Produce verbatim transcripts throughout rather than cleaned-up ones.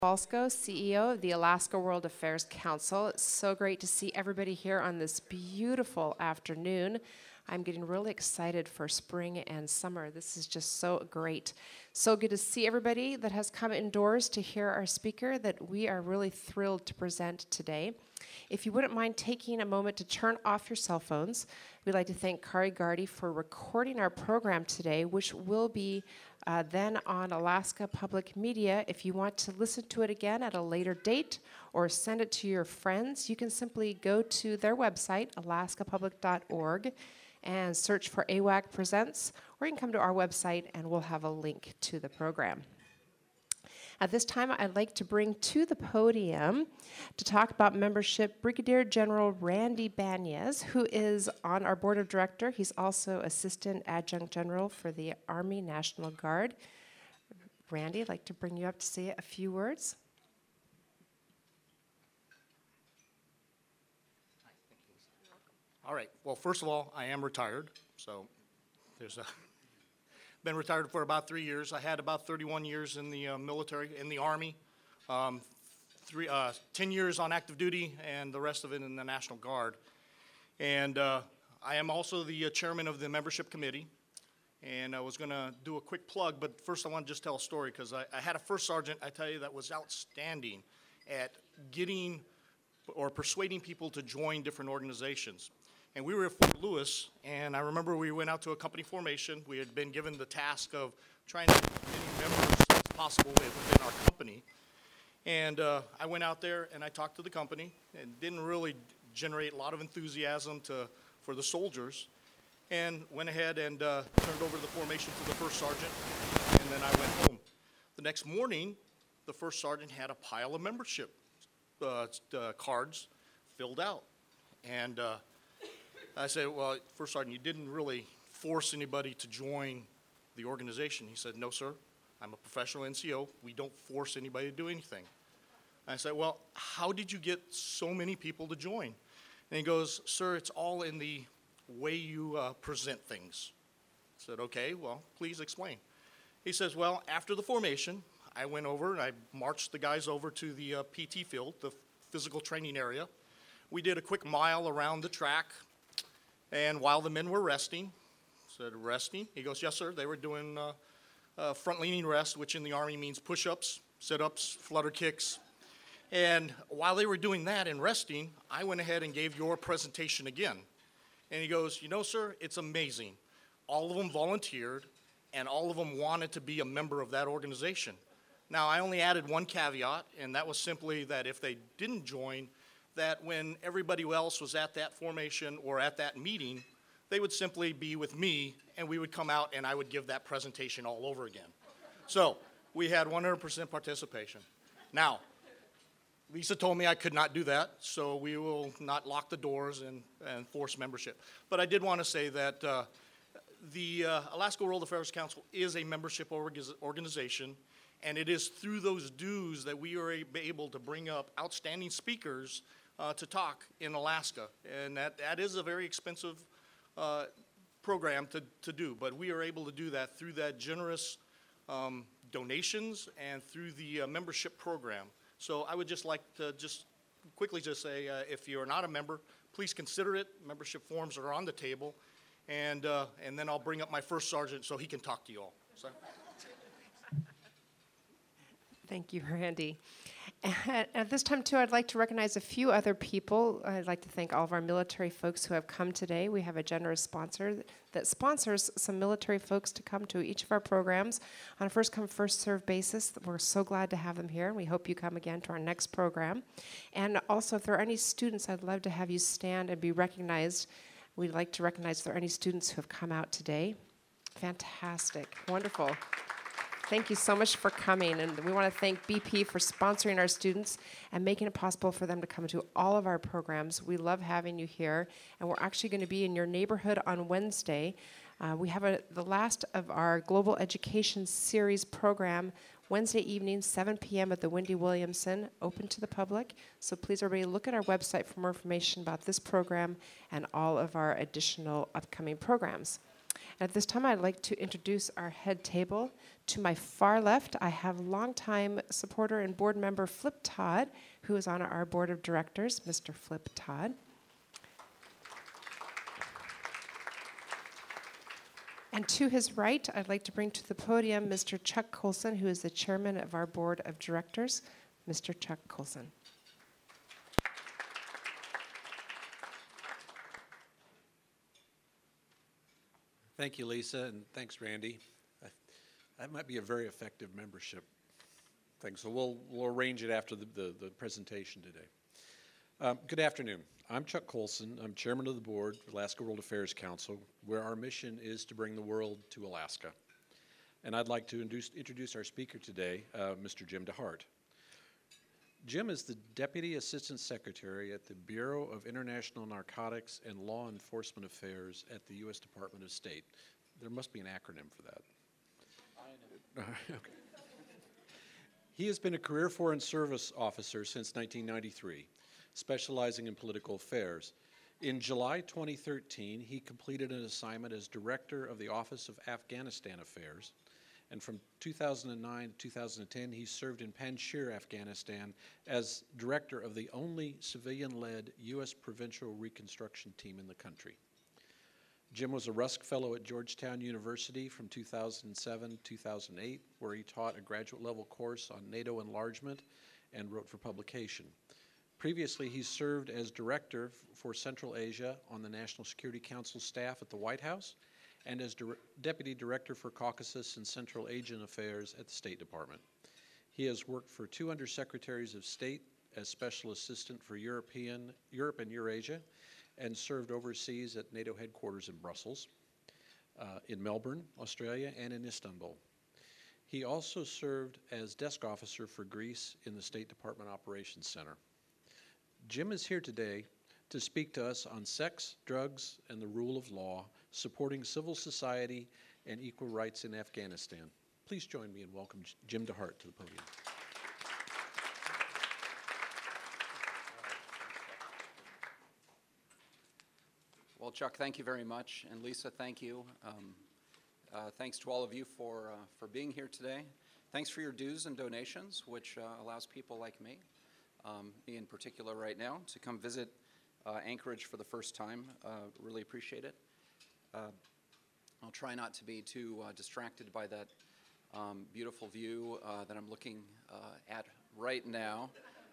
Balsko, C E O of the Alaska World Affairs Council. It's so great to see everybody here on this beautiful afternoon. I'm getting really excited for spring and summer. This is just so great. So good to see everybody that has come indoors to hear our speaker that we are really thrilled to present today. If you wouldn't mind taking a moment to turn off your cell phones, we'd like to thank Kari Gardy for recording our program today, which will be uh, then on Alaska Public Media. If you want to listen to it again at a later date or send it to your friends, you can simply go to their website, alaska public dot org, and search for A W A C Presents, or you can come to our website and we'll have a link to the program. At this time, I'd like to bring to the podium to talk about membership Brigadier General Randy Banyas, who is on our board of director. He's also Assistant Adjunct General for the Army National Guard. Randy, I'd like to bring you up to say a few words. All right. Well, first of all, I am retired, so there's a been retired for about three years. I had about thirty-one years in the uh, military, in the Army, um, three, uh, ten years on active duty, and the rest of it in the National Guard. And uh, I am also the uh, chairman of the membership committee. And I was going to do a quick plug, but first I want to just tell a story, because I, I had a first sergeant, I tell you, that was outstanding at getting or persuading people to join different organizations. And we were at Fort Lewis, and I remember we went out to a company formation. We had been given the task of trying to get as many members as possible within our company. And uh, I went out there and I talked to the company, and didn't really generate a lot of enthusiasm to for the soldiers. And went ahead and uh, turned over the formation to the first sergeant, and then I went home. The next morning, the first sergeant had a pile of membership uh, uh, cards filled out. And uh, I said, well, First Sergeant, you didn't really force anybody to join the organization. He said, no, sir. I'm a professional N C O. We don't force anybody to do anything. I said, well, how did you get so many people to join? And he goes, sir, it's all in the way you uh, present things. I said, okay, well, please explain. He says, well, after the formation, I went over and I marched the guys over to the uh, P T field, the physical training area. We did a quick mile around the track. And while the men were resting, said, resting? He goes, yes, sir. They were doing uh, uh, front-leaning rest, which in the Army means push-ups, sit-ups, flutter kicks. And while they were doing that and resting, I went ahead and gave your presentation again. And he goes, you know, sir, it's amazing. All of them volunteered, and all of them wanted to be a member of that organization. Now, I only added one caveat, and that was simply that if they didn't join, that when everybody else was at that formation or at that meeting, they would simply be with me, and we would come out and I would give that presentation all over again. So we had one hundred percent participation. Now, Lisa told me I could not do that, so we will not lock the doors and, and force membership. But I did want to say that uh, the uh, Alaska World Affairs Council is a membership org- organization, and it is through those dues that we are able to bring up outstanding speakers Uh, to talk in Alaska, and that, that is a very expensive uh, program to, to do, but we are able to do that through that generous um, donations and through the uh, membership program. So I would just like to just quickly just say, uh, if you're not a member, please consider it. Membership forms are on the table, and uh, and then I'll bring up my first sergeant so he can talk to you all. So. Thank you, Randy. At, at this time, too, I'd like to recognize a few other people. I'd like to thank all of our military folks who have come today. We have a generous sponsor that, that sponsors some military folks to come to each of our programs on a first-come, first-served basis. We're so glad to have them here, and we hope you come again to our next program. And also, if there are any students, I'd love to have you stand and be recognized. We'd like to recognize if there are any students who have come out today. Fantastic. Wonderful. Thank you so much for coming, and we want to thank B P for sponsoring our students and making it possible for them to come to all of our programs. We love having you here, and we're actually going to be in your neighborhood on Wednesday. Uh, we have a, the last of our Global Education Series program Wednesday evening, seven p.m. at the Wendy Williamson, open to the public. So please, everybody, look at our website for more information about this program and all of our additional upcoming programs. At this time, I'd like to introduce our head table. To my far left, I have longtime supporter and board member Flip Todd, who is on our board of directors, Mister Flip Todd. And to his right, I'd like to bring to the podium Mister Chuck Colson, who is the chairman of our board of directors. Mister Chuck Colson. Thank you, Lisa, and thanks, Randy. I, that might be a very effective membership thing, so we'll, we'll arrange it after the, the, the presentation today. Um, good afternoon. I'm Chuck Colson. I'm chairman of the board of Alaska World Affairs Council, where our mission is to bring the world to Alaska. And I'd like to induce, introduce our speaker today, uh, Mister Jim DeHart. Jim is the Deputy Assistant Secretary at the Bureau of International Narcotics and Law Enforcement Affairs at the U S Department of State. There must be an acronym for that. I know. Okay. He has been a career Foreign Service officer since nineteen ninety-three, specializing in political affairs. In July twenty thirteen, he completed an assignment as Director of the Office of Afghanistan Affairs. And from two thousand nine to two thousand ten, he served in Panjshir, Afghanistan, as director of the only civilian-led U S provincial reconstruction team in the country. Jim was a Rusk Fellow at Georgetown University from two thousand seven to two thousand eight, where he taught a graduate-level course on NATO enlargement and wrote for publication. Previously, he served as director for Central Asia on the National Security Council staff at the White House, and as Dir- Deputy Director for Caucasus and Central Asian Affairs at the State Department. He has worked for two Undersecretaries of State as Special Assistant for European, Europe and Eurasia, and served overseas at NATO headquarters in Brussels, uh, in Melbourne, Australia, and in Istanbul. He also served as Desk Officer for Greece in the State Department Operations Center. Jim is here today to speak to us on sex, drugs, and the rule of law, supporting civil society and equal rights in Afghanistan. Please join me in welcoming Jim DeHart to the podium. Well, Chuck, thank you very much, and Lisa, thank you. Um, uh, thanks to all of you for uh, for being here today. Thanks for your dues and donations, which uh, allows people like me, um, me in particular right now, to come visit uh, Anchorage for the first time. Uh, really appreciate it. Uh, I'll try not to be too uh, distracted by that um, beautiful view uh, that I'm looking uh, at right now.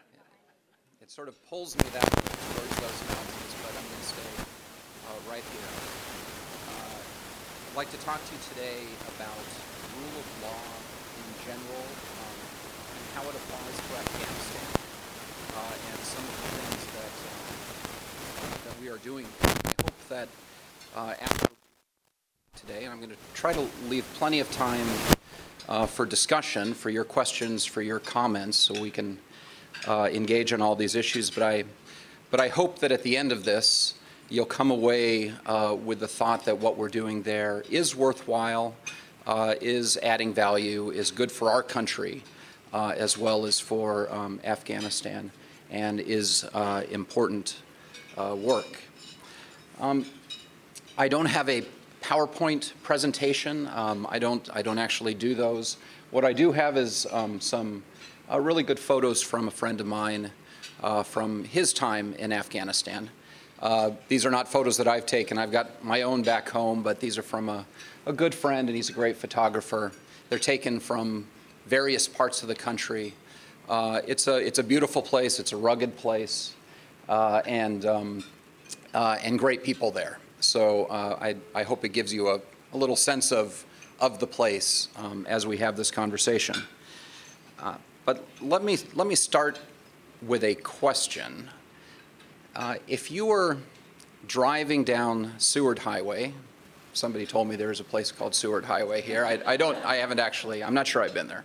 It sort of pulls me that way towards those mountains, but I'm going to stay uh, right here. Uh, I'd like to talk to you today about rule of law in general um, and how it applies to Afghanistan uh, and some of the things that, uh, that we are doing. I hope that uh, after today, and I'm going to try to leave plenty of time uh, for discussion, for your questions, for your comments, so we can uh, engage on all these issues. But I, but I hope that at the end of this, you'll come away uh, with the thought that what we're doing there is worthwhile, uh, is adding value, is good for our country, uh, as well as for um, Afghanistan, and is uh, important uh, work. Um, I don't have a PowerPoint presentation. Um, I don't. I don't actually do those. What I do have is um, some uh, really good photos from a friend of mine uh, from his time in Afghanistan. Uh, these are not photos that I've taken. I've got my own back home, but these are from a, a good friend, and he's a great photographer. They're taken from various parts of the country. Uh, it's a it's a beautiful place. It's a rugged place, uh, and um, uh, and great people there. So uh, I, I hope it gives you a, a little sense of, of the place um, as we have this conversation. Uh, but let me, let me start with a question. Uh, if you were driving down Seward Highway, somebody told me there's a place called Seward Highway here. I, I don't, I haven't actually, I'm not sure I've been there.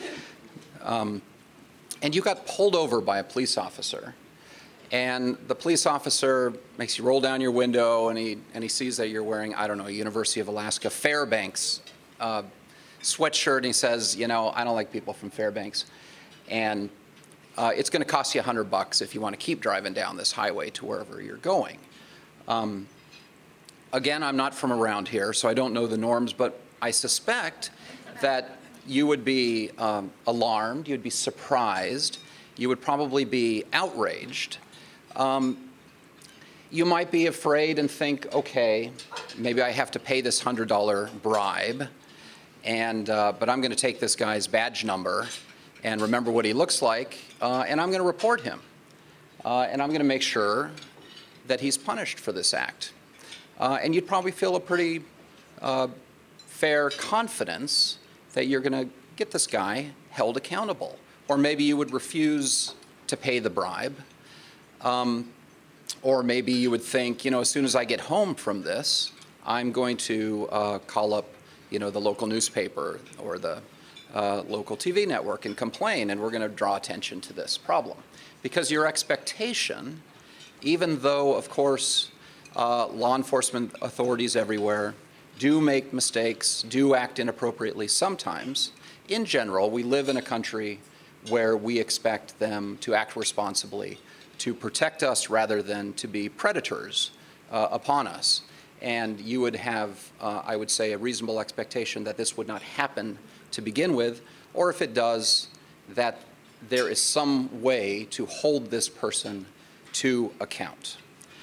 Um, and you got pulled over by a police officer. And the police officer makes you roll down your window, and he and he sees that you're wearing, I don't know, University of Alaska Fairbanks uh, sweatshirt, and he says, you know, I don't like people from Fairbanks, and uh, it's going to cost you a hundred bucks if you want to keep driving down this highway to wherever you're going. Um, again, I'm not from around here, so I don't know the norms, but I suspect that you would be um, alarmed, you'd be surprised, you would probably be outraged. Um, you might be afraid and think, okay, maybe I have to pay this one hundred dollar bribe, and, uh, but I'm going to take this guy's badge number and remember what he looks like, uh, and I'm going to report him. Uh, and I'm going to make sure that he's punished for this act. Uh, and you'd probably feel a pretty uh, fair confidence that you're going to get this guy held accountable. Or maybe you would refuse to pay the bribe. Um, or maybe you would think, you know, as soon as I get home from this, I'm going to uh, call up, you know, the local newspaper or the uh, local T V network and complain, and we're going to draw attention to this problem. Because your expectation, even though, of course, uh, law enforcement authorities everywhere do make mistakes, do act inappropriately sometimes, in general, we live in a country where we expect them to act responsibly, to protect us rather than to be predators uh, upon us. And you would have, uh, I would say, a reasonable expectation that this would not happen to begin with, or if it does, that there is some way to hold this person to account.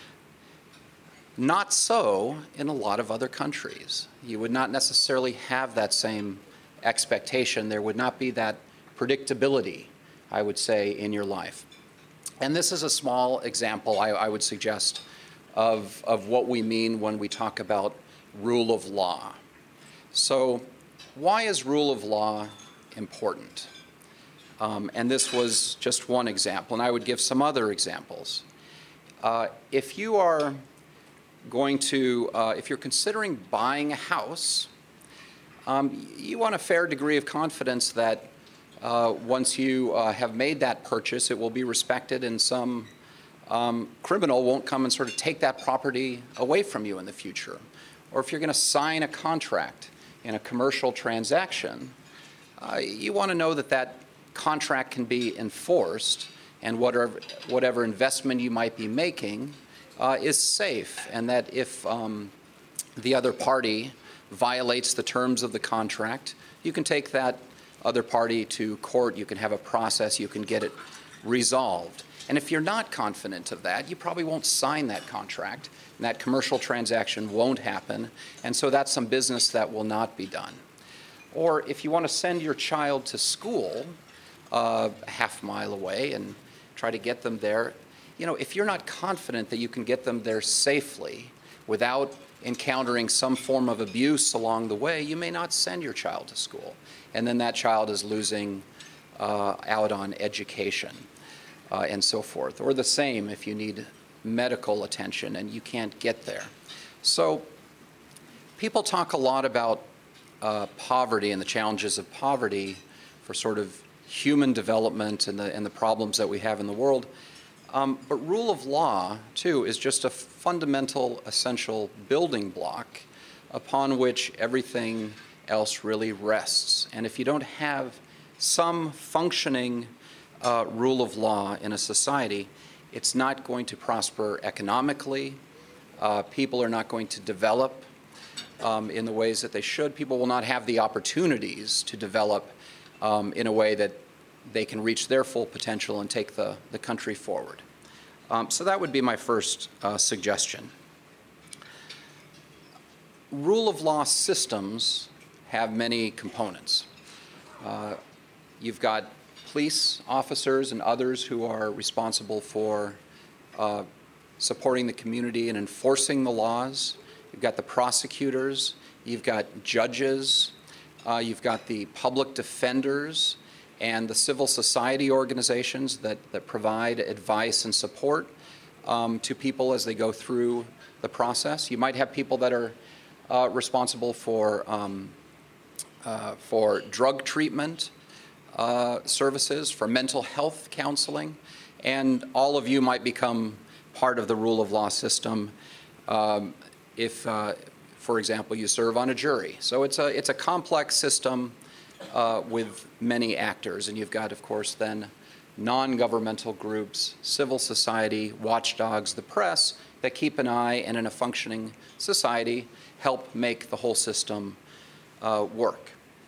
Not so in a lot of other countries. You would not necessarily have that same expectation. There would not be that predictability, I would say, in your life. And this is a small example, I, I would suggest, of, of what we mean when we talk about rule of law. So why is rule of law important? Um, and this was just one example, and I would give some other examples. Uh, if you are going to, uh, if you're considering buying a house, um, you want a fair degree of confidence that uh, once you uh, have made that purchase, it will be respected and some um, criminal won't come and sort of take that property away from you in the future. Or if you're going to sign a contract in a commercial transaction, uh, you want to know that that contract can be enforced, and whatever, whatever investment you might be making uh, is safe, and that if um, the other party violates the terms of the contract, you can take that other party to court, you can have a process, you can get it resolved. And if you're not confident of that, you probably won't sign that contract, and that commercial transaction won't happen, and so that's some business that will not be done. Or if you want to send your child to school, Uh, a half mile away and try to get them there. You know, if you're not confident that you can get them there safely without encountering some form of abuse along the way, you may not send your child to school. And then that child is losing uh, out on education uh, and so forth. Or the same if you need medical attention and you can't get there. So people talk a lot about uh, poverty and the challenges of poverty for sort of human development and the, and the problems that we have in the world. Um, but rule of law, too, is just a fundamental, essential building block upon which everything else really rests. And if you don't have some functioning uh, rule of law in a society, it's not going to prosper economically. Uh, people are not going to develop um, in the ways that they should. People will not have the opportunities to develop um, in a way that they can reach their full potential and take the, the country forward. Um, so that would be my first uh, suggestion. Rule of law systems have many components. Uh, you've got police officers and others who are responsible for uh, supporting the community and enforcing the laws. You've got the prosecutors, you've got judges, uh, you've got the public defenders, and the civil society organizations that, that provide advice and support um, to people as they go through the process. You might have people that are uh, responsible for, um, uh, for drug treatment uh, services, for mental health counseling, and all of you might become part of the rule of law system um, if, uh, for example, you serve on a jury. So it's a, it's a complex system Uh, with many actors, and you've got, of course, then non-governmental groups, civil society, watchdogs, the press, that keep an eye and in a functioning society help make the whole system uh, work.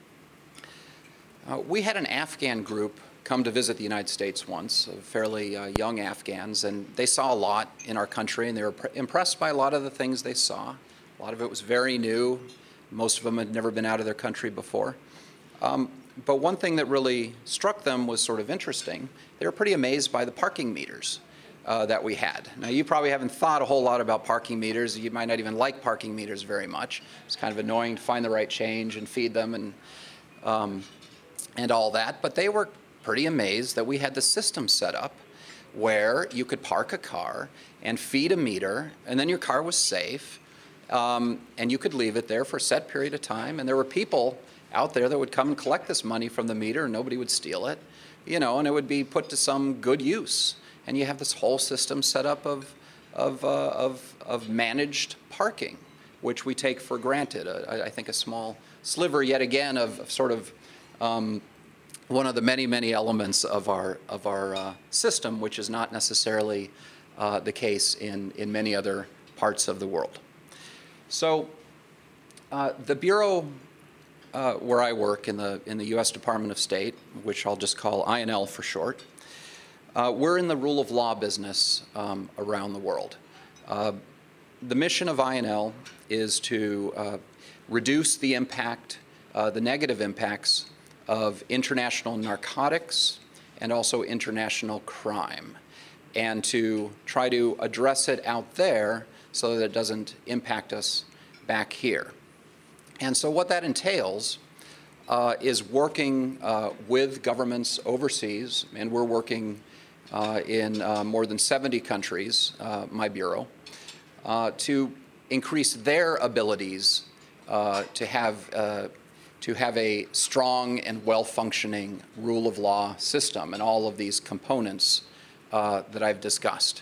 Uh, we had an Afghan group come to visit the United States once, uh, fairly uh, young Afghans, and they saw a lot in our country, and they were impressed by a lot of the things they saw. A lot of it was very new. Most of them had never been out of their country before. Um, but one thing that really struck them was sort of interesting. They were pretty amazed by the parking meters uh, that we had. Now, you probably haven't thought a whole lot about parking meters. You might not even like parking meters very much. It's kind of annoying to find the right change and feed them and, um, and all that. But they were pretty amazed that we had the system set up where you could park a car and feed a meter, and then your car was safe, um, and you could leave it there for a set period of time. And there were people out there that would come and collect this money from the meter, and nobody would steal it, you know, and it would be put to some good use. And you have this whole system set up of, of, uh, of, of managed parking, which we take for granted. Uh, I, I think a small sliver, yet again, of, of sort of um, one of the many, many elements of our, of our uh, system, which is not necessarily uh, the case in, in many other parts of the world. So uh, the Bureau uh, where I work in the, in the U S Department of State, which I'll just call I N L for short, uh, we're in the rule of law business um, around the world. Uh, the mission of I N L is to uh, reduce the impact, uh, the negative impacts of international narcotics and also international crime, and to try to address it out there so that it doesn't impact us back here. And so what that entails uh, is working uh, with governments overseas, and we're working uh, in uh, more than seventy countries, uh, my bureau, uh, to increase their abilities uh, to have uh, to have a strong and well-functioning rule of law system and all of these components uh, that I've discussed.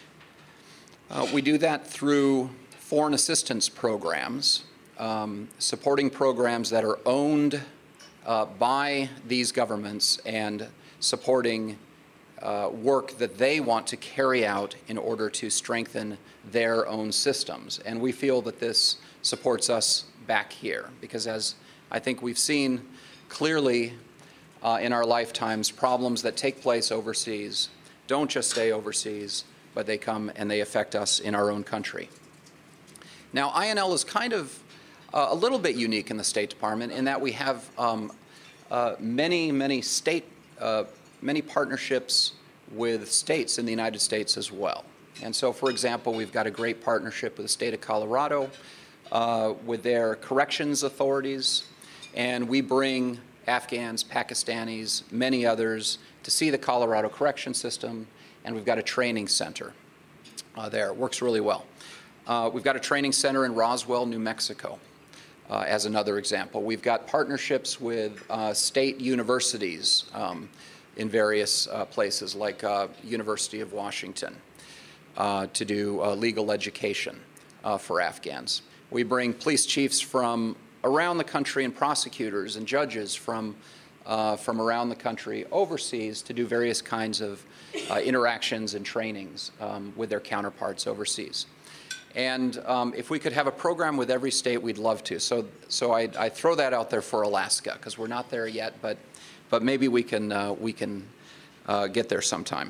Uh, we do that through foreign assistance programs, um, supporting programs that are owned uh, by these governments and supporting uh, work that they want to carry out in order to strengthen their own systems. And we feel that this supports us back here, because as I think we've seen clearly uh, in our lifetimes, problems that take place overseas don't just stay overseas, but they come and they affect us in our own country. Now, I N L is kind of uh, a little bit unique in the State Department in that we have um, uh, many, many state, uh, many partnerships with states in the United States as well. And so, for example, we've got a great partnership with the state of Colorado, uh, with their corrections authorities, and we bring Afghans, Pakistanis, many others to see the Colorado correction system, and we've got a training center uh, there. It works really well. Uh, we've got a training center in Roswell, New Mexico, uh, as another example. We've got partnerships with uh, state universities um, in various uh, places, like uh, University of Washington, uh, to do uh, legal education uh, for Afghans. We bring police chiefs from around the country and prosecutors and judges from, uh, from around the country overseas to do various kinds of uh, interactions and trainings um, with their counterparts overseas. And um, if we could have a program with every state, we'd love to. So, so I, I throw that out there for Alaska, because we're not there yet, but, but maybe we can, uh, we can uh, get there sometime.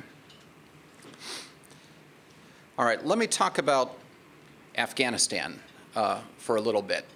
All right, let me talk about Afghanistan uh, for a little bit.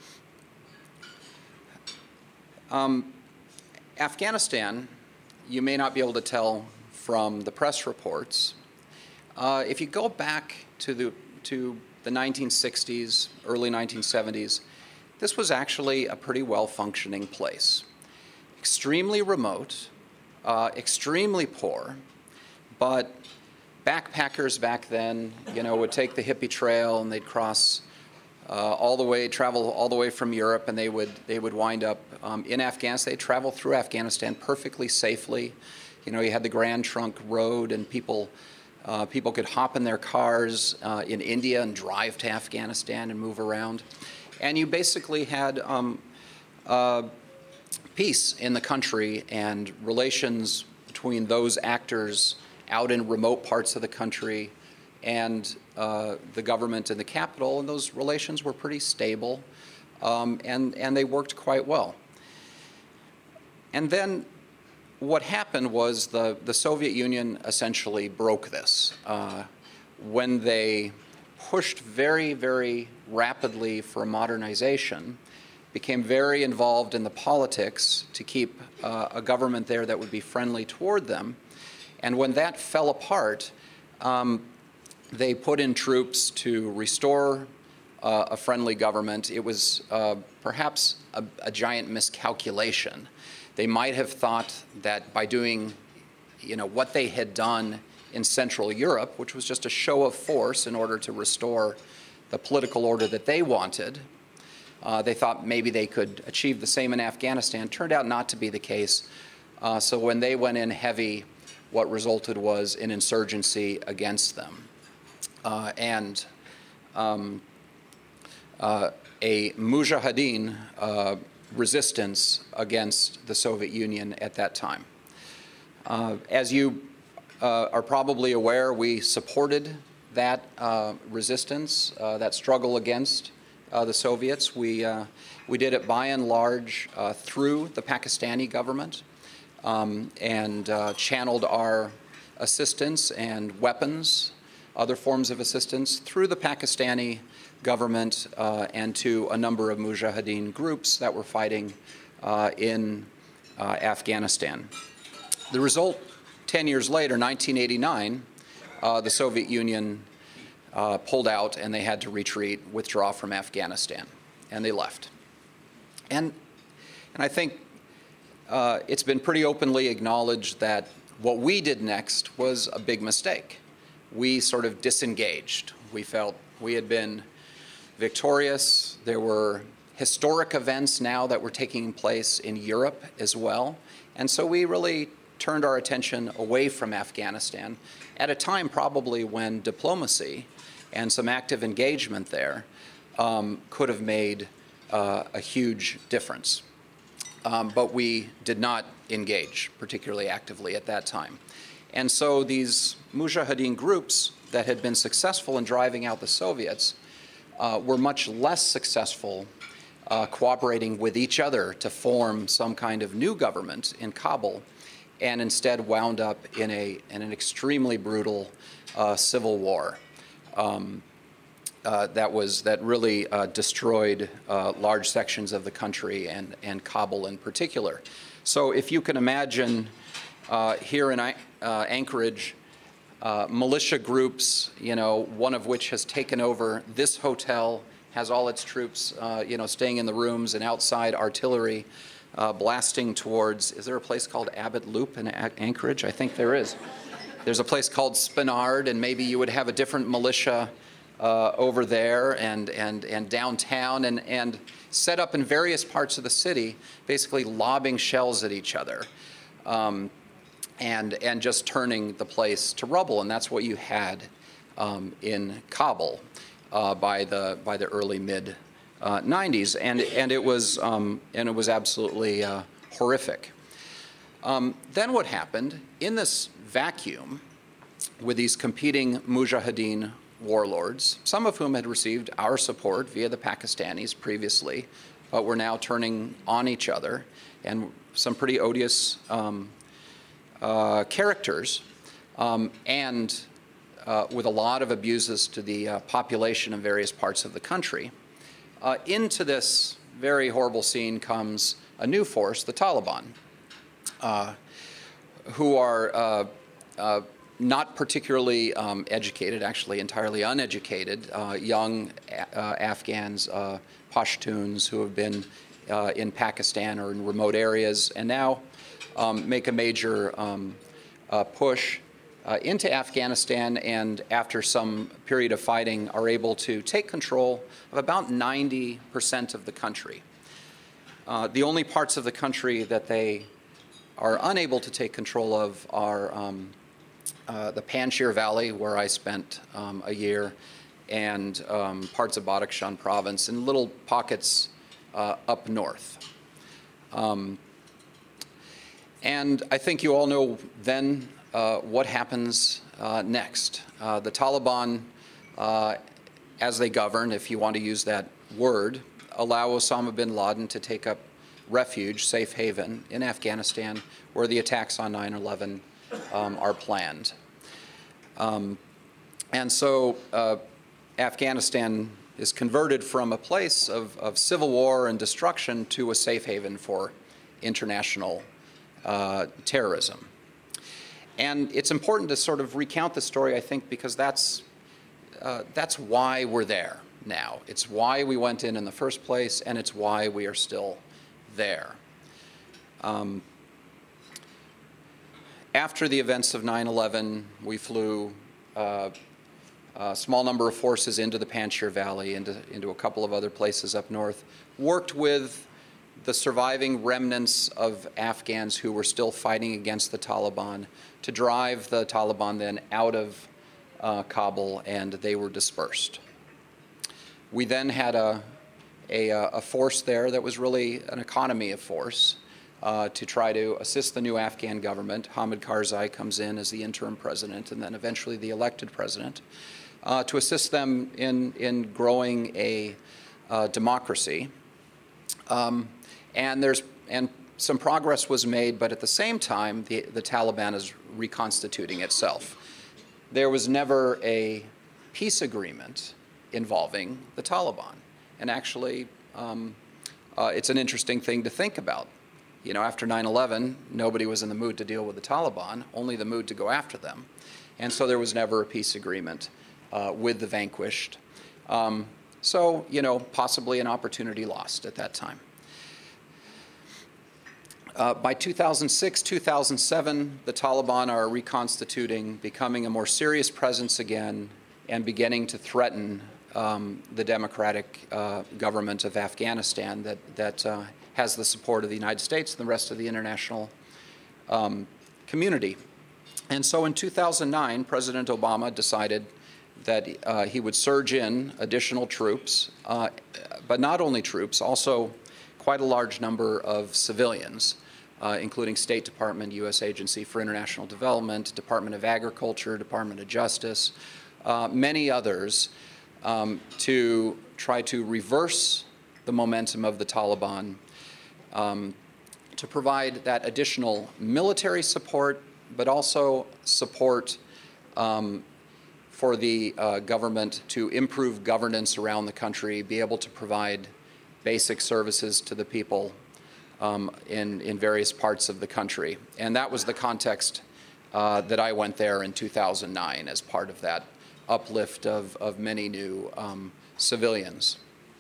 Um, Afghanistan, you may not be able to tell from the press reports. Uh, if you go back to the to the nineteen sixties, early nineteen seventies, this was actually a pretty well-functioning place. Extremely remote, uh, extremely poor, but backpackers back then, you know, would take the hippie trail and they'd cross uh, all the way, travel all the way from Europe, and they would they would wind up um, in Afghanistan. They'd travel through Afghanistan perfectly safely. You know, you had the Grand Trunk Road, and people. Uh, people could hop in their cars uh, in India and drive to Afghanistan and move around. And you basically had um, uh, peace in the country, and relations between those actors out in remote parts of the country and uh, the government in the capital, and those relations were pretty stable, um, and, and they worked quite well. And then what happened was the, the Soviet Union essentially broke this. Uh, when they pushed very, very rapidly for modernization, became very involved in the politics to keep uh, a government there that would be friendly toward them. And when that fell apart, um, they put in troops to restore uh, a friendly government. It was uh, perhaps a, a giant miscalculation. They might have thought that by doing, you know, what they had done in Central Europe, which was just a show of force in order to restore the political order that they wanted, uh, they thought maybe they could achieve the same in Afghanistan. Turned out not to be the case. Uh, so when they went in heavy, what resulted was an insurgency against them. Uh, and um, uh, a mujahideen uh, resistance against the Soviet Union at that time. Uh, as you uh, are probably aware, we supported that uh, resistance, uh, that struggle against uh, the Soviets. We, uh, we did it by and large uh, through the Pakistani government, um, and uh, channeled our assistance and weapons, other forms of assistance, through the Pakistani government uh, and to a number of mujahideen groups that were fighting uh, in uh, Afghanistan. The result, ten years later, nineteen eighty-nine, uh, the Soviet Union uh, pulled out and they had to retreat, withdraw from Afghanistan, and they left. And, and I think uh, it's been pretty openly acknowledged that what we did next was a big mistake. We sort of disengaged. We felt we had been victorious. There were historic events now that were taking place in Europe as well. And so we really turned our attention away from Afghanistan at a time probably when diplomacy and some active engagement there um, could have made uh, a huge difference. Um, but we did not engage particularly actively at that time. And so these mujahideen groups that had been successful in driving out the Soviets uh, were much less successful uh, cooperating with each other to form some kind of new government in Kabul, and instead wound up in, a, in an extremely brutal uh, civil war um, uh, that, was, that really uh, destroyed uh, large sections of the country, and, and Kabul in particular. So if you can imagine uh, here in uh, Anchorage, Uh, militia groups, you know, one of which has taken over this hotel, has all its troops, uh, you know, staying in the rooms, and outside artillery uh, blasting towards, is there a place called Abbott Loop in a Anchorage? I think there is. There's a place called Spinard, and maybe you would have a different militia uh, over there and, and, and downtown, and, and set up in various parts of the city, basically lobbing shells at each other. Um, And, and just turning the place to rubble. And that's what you had um, in Kabul uh, by the by the early mid uh, nineties, and and it was um, and it was absolutely uh, horrific. Um, then what happened in this vacuum with these competing mujahideen warlords, some of whom had received our support via the Pakistanis previously, but were now turning on each other, and some pretty odious Um, Uh, characters, um, and uh, with a lot of abuses to the uh, population in various parts of the country. Uh, into this very horrible scene comes a new force, the Taliban, uh, who are uh, uh, not particularly um, educated, actually entirely uneducated, uh, young uh, Afghans, uh, Pashtuns who have been uh, in Pakistan or in remote areas, and now Um, make a major um, uh, push uh, into Afghanistan, and after some period of fighting are able to take control of about ninety percent of the country. Uh, the only parts of the country that they are unable to take control of are um, uh, the Panjshir Valley, where I spent um, a year, and um, parts of Badakhshan province, and little pockets uh, up north. Um, And I think you all know then uh, what happens uh, next. Uh, the Taliban, uh, as they govern, if you want to use that word, allow Osama bin Laden to take up refuge, safe haven, in Afghanistan, where the attacks on nine eleven um, are planned. Um, and so uh, Afghanistan is converted from a place of, of civil war and destruction to a safe haven for international uh, terrorism. And it's important to sort of recount the story, I think, because that's, uh, that's why we're there now. It's why we went in in the first place, and it's why we are still there. Um, after the events of nine eleven, we flew uh, a small number of forces into the Panjshir Valley, into, into a couple of other places up north, worked with the surviving remnants of Afghans who were still fighting against the Taliban to drive the Taliban then out of uh, Kabul, and they were dispersed. We then had a, a, a force there that was really an economy of force uh, to try to assist the new Afghan government. Hamid Karzai comes in as the interim president and then eventually the elected president uh, to assist them in, in growing a uh, democracy. Um, and there's and some progress was made, but at the same time, the, the Taliban is reconstituting itself. There was never a peace agreement involving the Taliban. And actually, um, uh, it's an interesting thing to think about. You know, after nine eleven, nobody was in the mood to deal with the Taliban, only the mood to go after them. And so there was never a peace agreement uh, with the vanquished. Um, so, you know, possibly an opportunity lost at that time. Uh, by two thousand six, two thousand seven, the Taliban are reconstituting, becoming a more serious presence again, and beginning to threaten um, the democratic uh, government of Afghanistan that, that uh, has the support of the United States and the rest of the international um, community. And so in two thousand nine, President Obama decided that uh, he would surge in additional troops, uh, but not only troops, also quite a large number of civilians, uh, including State Department, U S Agency for International Development, Department of Agriculture, Department of Justice, uh, many others, um, to try to reverse the momentum of the Taliban, um, to provide that additional military support, but also support um, for the uh, government to improve governance around the country, be able to provide basic services to the people um, in, in various parts of the country. And that was the context uh, that I went there in two thousand nine as part of that uplift of, of many new um, civilians.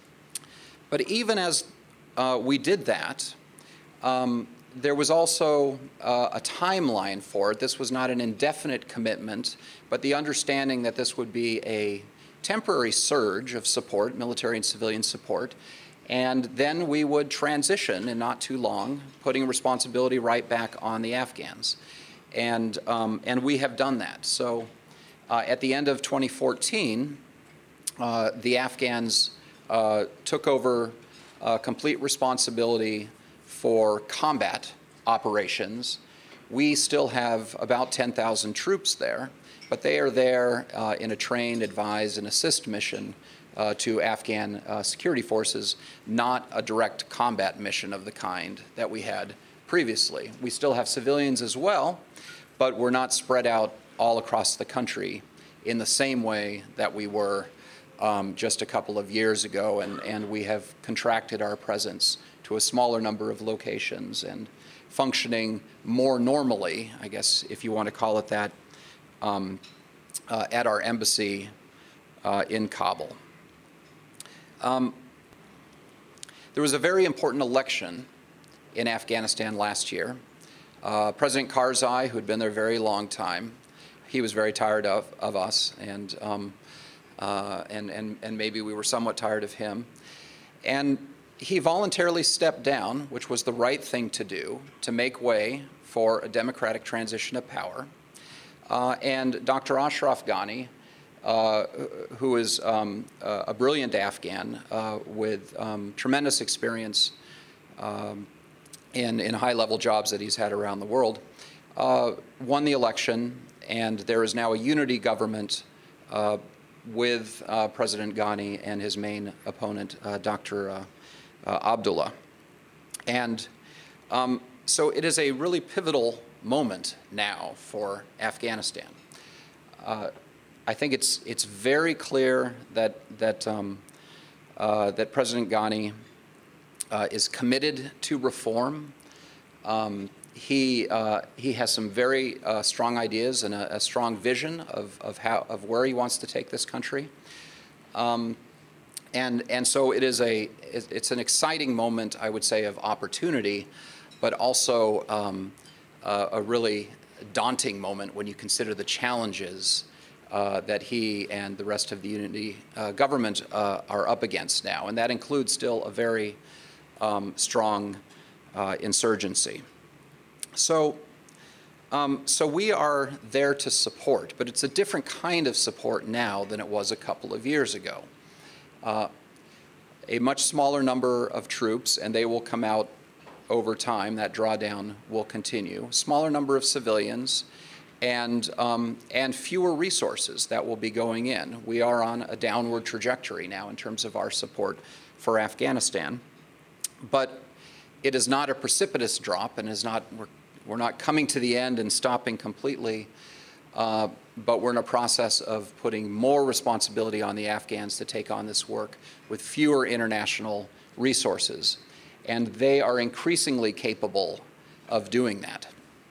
But even as uh, we did that, um, there was also uh, a timeline for it. This was not an indefinite commitment, but the understanding that this would be a temporary surge of support, military and civilian support, and then we would transition in not too long, putting responsibility right back on the Afghans. And, um, and we have done that. So uh, at the end of twenty fourteen, uh, the Afghans uh, took over uh, complete responsibility for combat operations. We still have about ten thousand troops there, but they are there uh, in a train, advise, and assist mission uh, to Afghan uh, security forces, not a direct combat mission of the kind that we had previously. We still have civilians as well, but we're not spread out all across the country in the same way that we were um, just a couple of years ago, and, and we have contracted our presence to a smaller number of locations and functioning more normally, I guess, if you want to call it that, um, uh, at our embassy uh, in Kabul. Um, there was a very important election in Afghanistan last year. Uh, President Karzai, who had been there a very long time, he was very tired of, of us, and, um, uh, and, and, and maybe we were somewhat tired of him. And he voluntarily stepped down, which was the right thing to do, to make way for a democratic transition of power. Uh, and Doctor Ashraf Ghani, uh, who is um, uh, a brilliant Afghan uh, with um, tremendous experience um, in, in high-level jobs that he's had around the world, uh, won the election, and there is now a unity government uh, with uh, President Ghani and his main opponent, uh, Doctor Uh, uh, Abdullah. And um, so it is a really pivotal moment now for Afghanistan. Uh, I think it's it's very clear that that um, uh, that President Ghani uh, is committed to reform. Um, he uh, he has some very uh, strong ideas and a, a strong vision of of how of where he wants to take this country. Um, and and so it is a it's an exciting moment, I would say, of opportunity, but also um, uh, a really daunting moment when you consider the challenges uh, that he and the rest of the unity uh, government uh, are up against now, and that includes still a very um, strong uh, insurgency. So, um, so we are there to support, but it's a different kind of support now than it was a couple of years ago. Uh, a much smaller number of troops, and they will come out over time. That drawdown will continue. Smaller number of civilians, and um, and fewer resources that will be going in. We are on a downward trajectory now in terms of our support for Afghanistan, but it is not a precipitous drop, and is not we're, we're not coming to the end and stopping completely. Uh, but we're in a process of putting more responsibility on the Afghans to take on this work with fewer international resources. And they are increasingly capable of doing that.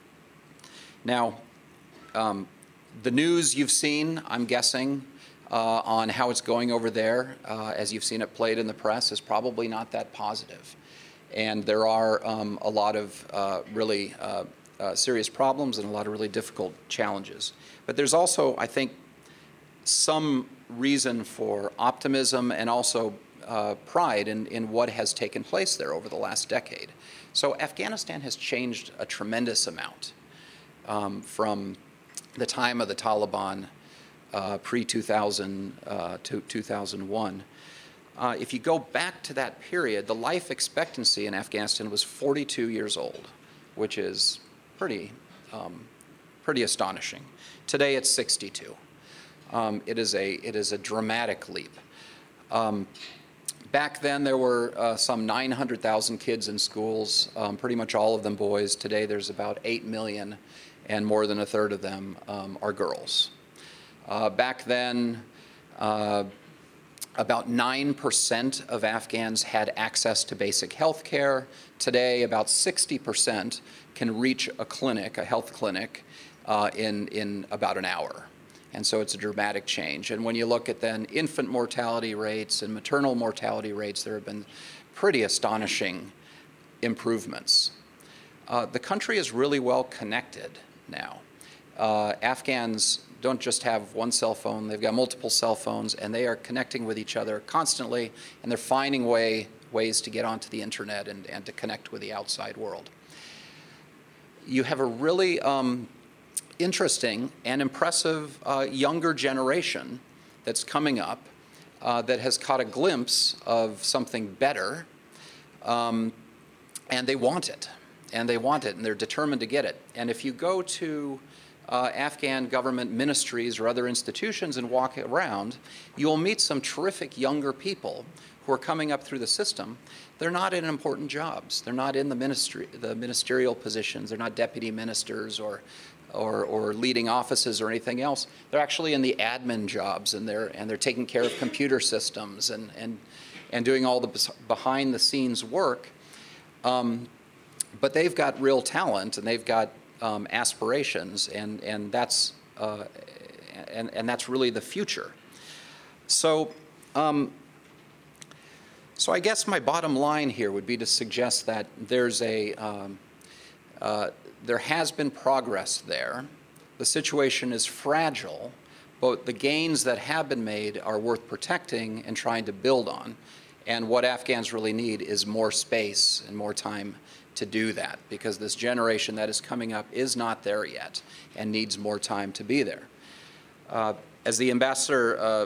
Now, um, the news you've seen, I'm guessing, uh, on how it's going over there, uh, as you've seen it played in the press, is probably not that positive. And there are um, a lot of uh, really uh, uh, serious problems and a lot of really difficult challenges. But there's also, I think, some reason for optimism and also uh, pride in, in what has taken place there over the last decade. So Afghanistan has changed a tremendous amount um, from the time of the Taliban uh, pre two thousand uh, to two thousand one. Uh, if you go back to that period, the life expectancy in Afghanistan was forty-two years old, which is pretty, um, pretty astonishing. Today it's sixty-two. Um, it is a it is a dramatic leap. Um, back then there were uh, some nine hundred thousand kids in schools, um, pretty much all of them boys. Today there's about eight million, and more than a third of them um, are girls. Uh, back then, uh, about nine percent of Afghans had access to basic health care. Today, about sixty percent can reach a clinic, a health clinic, uh, in, in about an hour. And so it's a dramatic change. And when you look at then infant mortality rates and maternal mortality rates, there have been pretty astonishing improvements. Uh, the country is really well connected now. Uh, Afghans don't just have one cell phone, they've got multiple cell phones, and they are connecting with each other constantly, and they're finding way, ways to get onto the internet and, and to connect with the outside world. You have a really um, interesting and impressive uh, younger generation that's coming up uh, that has caught a glimpse of something better, um, and they want it, and they want it, and they're determined to get it. And if you go to Uh, Afghan government ministries or other institutions and walk around, you'll meet some terrific younger people who are coming up through the system. They're not in important jobs. They're not in the ministry, the ministerial positions. They're not deputy ministers or, or, or leading offices or anything else. They're actually in the admin jobs, and they're and they're taking care of computer systems and and and doing all the behind the scenes work. Um, but they've got real talent, and they've got Um, aspirations, and and that's uh, and and that's really the future. So, um, so I guess my bottom line here would be to suggest that there's a um, uh, there has been progress there. The situation is fragile, but the gains that have been made are worth protecting and trying to build on. And what Afghans really need is more space and more time to do that, because this generation that is coming up is not there yet and needs more time to be there. Uh, as the ambassador, uh,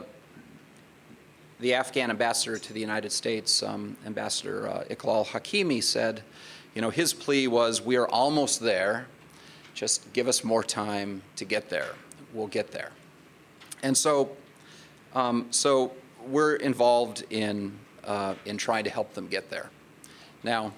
the Afghan ambassador to the United States, um, Ambassador uh, Iqbal Hakimi, said, You know, his plea was, we are almost there, just give us more time to get there. We'll get there. And so, um, so we're involved in, uh, in trying to help them get there. Now,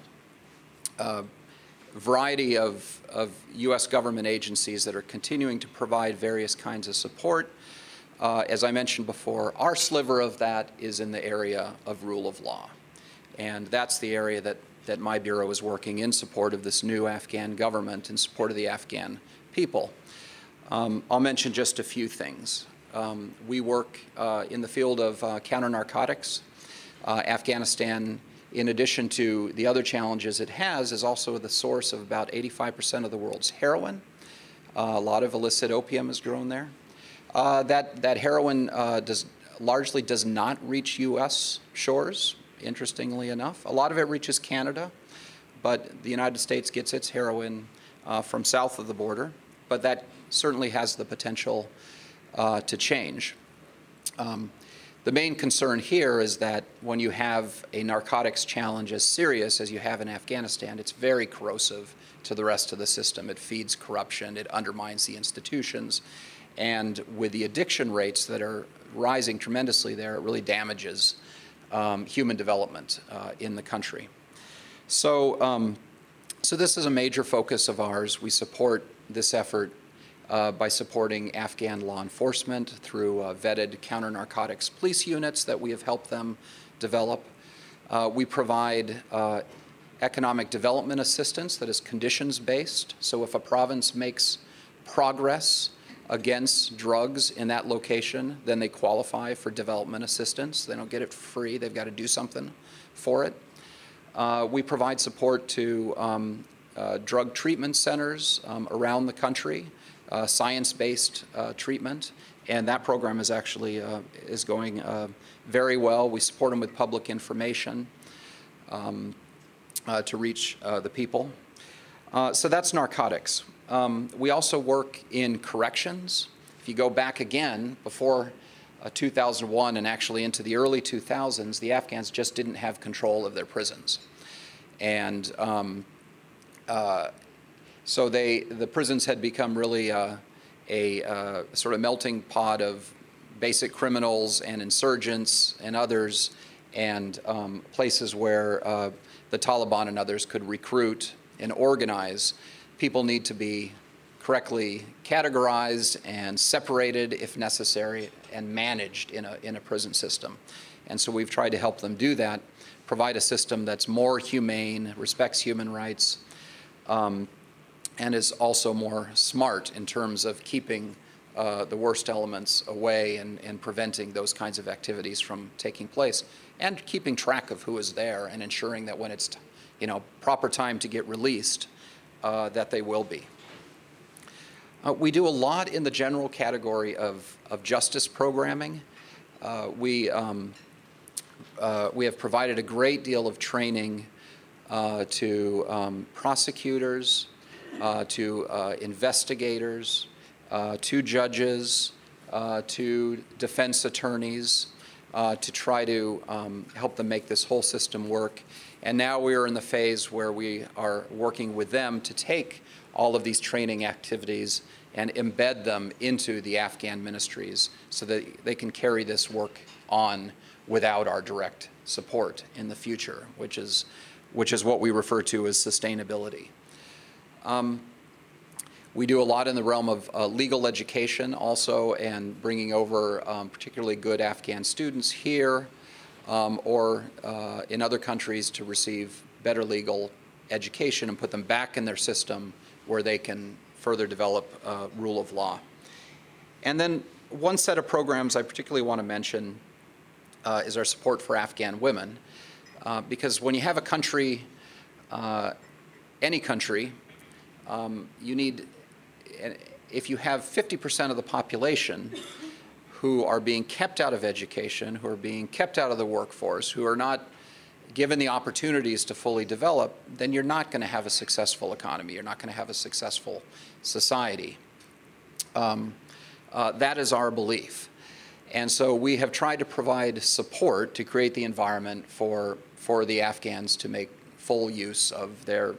uh, a variety of, of U S government agencies that are continuing to provide various kinds of support. Uh, as I mentioned before, our sliver of that is in the area of rule of law. And that's the area that, that my bureau is working in support of this new Afghan government, in support of the Afghan people. Um, I'll mention just a few things. Um, we work uh, in the field of uh, counter-narcotics. Uh, Afghanistan, in addition to the other challenges it has, is also the source of about eighty-five percent of the world's heroin. Uh, a lot of illicit opium is grown there. Uh, that, that heroin uh, does, largely does not reach U S shores, interestingly enough. A lot of it reaches Canada, but the United States gets its heroin uh, from south of the border, but that certainly has the potential uh, to change. Um, the main concern here is that when you have a narcotics challenge as serious as you have in Afghanistan, it's very corrosive to the rest of the system. It feeds corruption, it undermines the institutions, and with the addiction rates that are rising tremendously there, it really damages um, human development uh, in the country. So, um, so this is a major focus of ours. We support this effort uh, by supporting Afghan law enforcement through uh, vetted counter-narcotics police units that we have helped them develop. Uh, we provide uh, economic development assistance that is conditions-based. So if a province makes progress against drugs in that location, then they qualify for development assistance. They don't get it for free. They've got to do something for it. Uh, we provide support to um, uh, drug treatment centers um, around the country, uh, science-based uh, treatment, and that program is actually uh, is going uh, very well. We support them with public information um, uh, to reach uh, the people. Uh, so that's narcotics. Um, we also work in corrections. If you go back again, before uh, two thousand one and actually into the early two thousands, the Afghans just didn't have control of their prisons. And um, uh, so they, the prisons had become really uh, a uh, sort of melting pot of basic criminals and insurgents and others, and um, places where uh, the Taliban and others could recruit and organize. People need to be correctly categorized and separated if necessary and managed in a, in a prison system. And so we've tried to help them do that, provide a system that's more humane, respects human rights, um, and is also more smart in terms of keeping uh, the worst elements away and, and preventing those kinds of activities from taking place, and keeping track of who is there and ensuring that when it's, you know, proper time to get released, Uh, that they will be. Uh, we do a lot in the general category of, of justice programming. Uh, we, um, uh, we have provided a great deal of training uh, to um, prosecutors, uh, to uh, investigators, uh, to judges, uh, to defense attorneys, uh, to try to um, help them make this whole system work. And now we are in the phase where we are working with them to take all of these training activities and embed them into the Afghan ministries so that they can carry this work on without our direct support in the future, which is, which is what we refer to as sustainability. Um, we do a lot in the realm of uh, legal education also, and bringing over um, particularly good Afghan students here, Um, or uh, in other countries to receive better legal education and put them back in their system where they can further develop uh, rule of law. And then one set of programs I particularly want to mention uh, is our support for Afghan women, uh, because when you have a country, uh, any country, um, you need, if you have fifty percent of the population who are being kept out of education, who are being kept out of the workforce, who are not given the opportunities to fully develop, then you're not going to have a successful economy. You're not going to have a successful society. Um, uh, that is our belief. And so we have tried to provide support to create the environment for, for the Afghans to make full use of their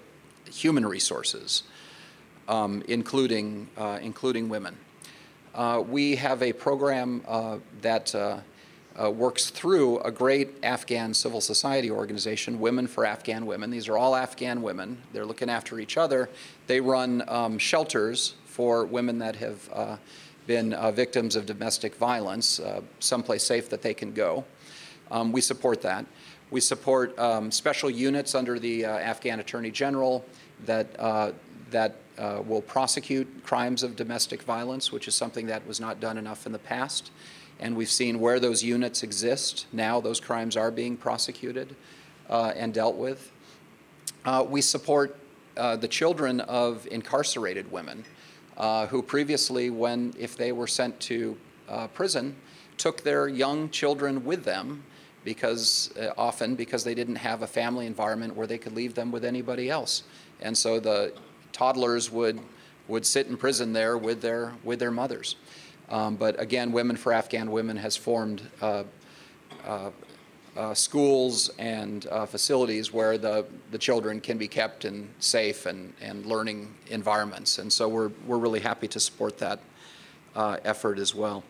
human resources, um, including, uh, including women. Uh, we have a program uh, that uh, uh, works through a great Afghan civil society organization, Women for Afghan Women. These are all Afghan women. They're looking after each other. They run um, shelters for women that have uh, been uh, victims of domestic violence, uh, someplace safe that they can go. Um, we support that. We support um, special units under the uh, Afghan Attorney General that, uh, that uh, will prosecute crimes of domestic violence, which is something that was not done enough in the past. And we've seen where those units exist. Now those crimes are being prosecuted uh, and dealt with. Uh, we support uh, the children of incarcerated women uh, who previously, when if they were sent to uh, prison, took their young children with them because uh, often because they didn't have a family environment where they could leave them with anybody else. And so the toddlers would would sit in prison there with their with their mothers. Um, but again, Women for Afghan Women has formed uh, uh, uh, schools and uh, facilities where the, the children can be kept in safe and, and learning environments. And so we're, we're really happy to support that uh, effort as well.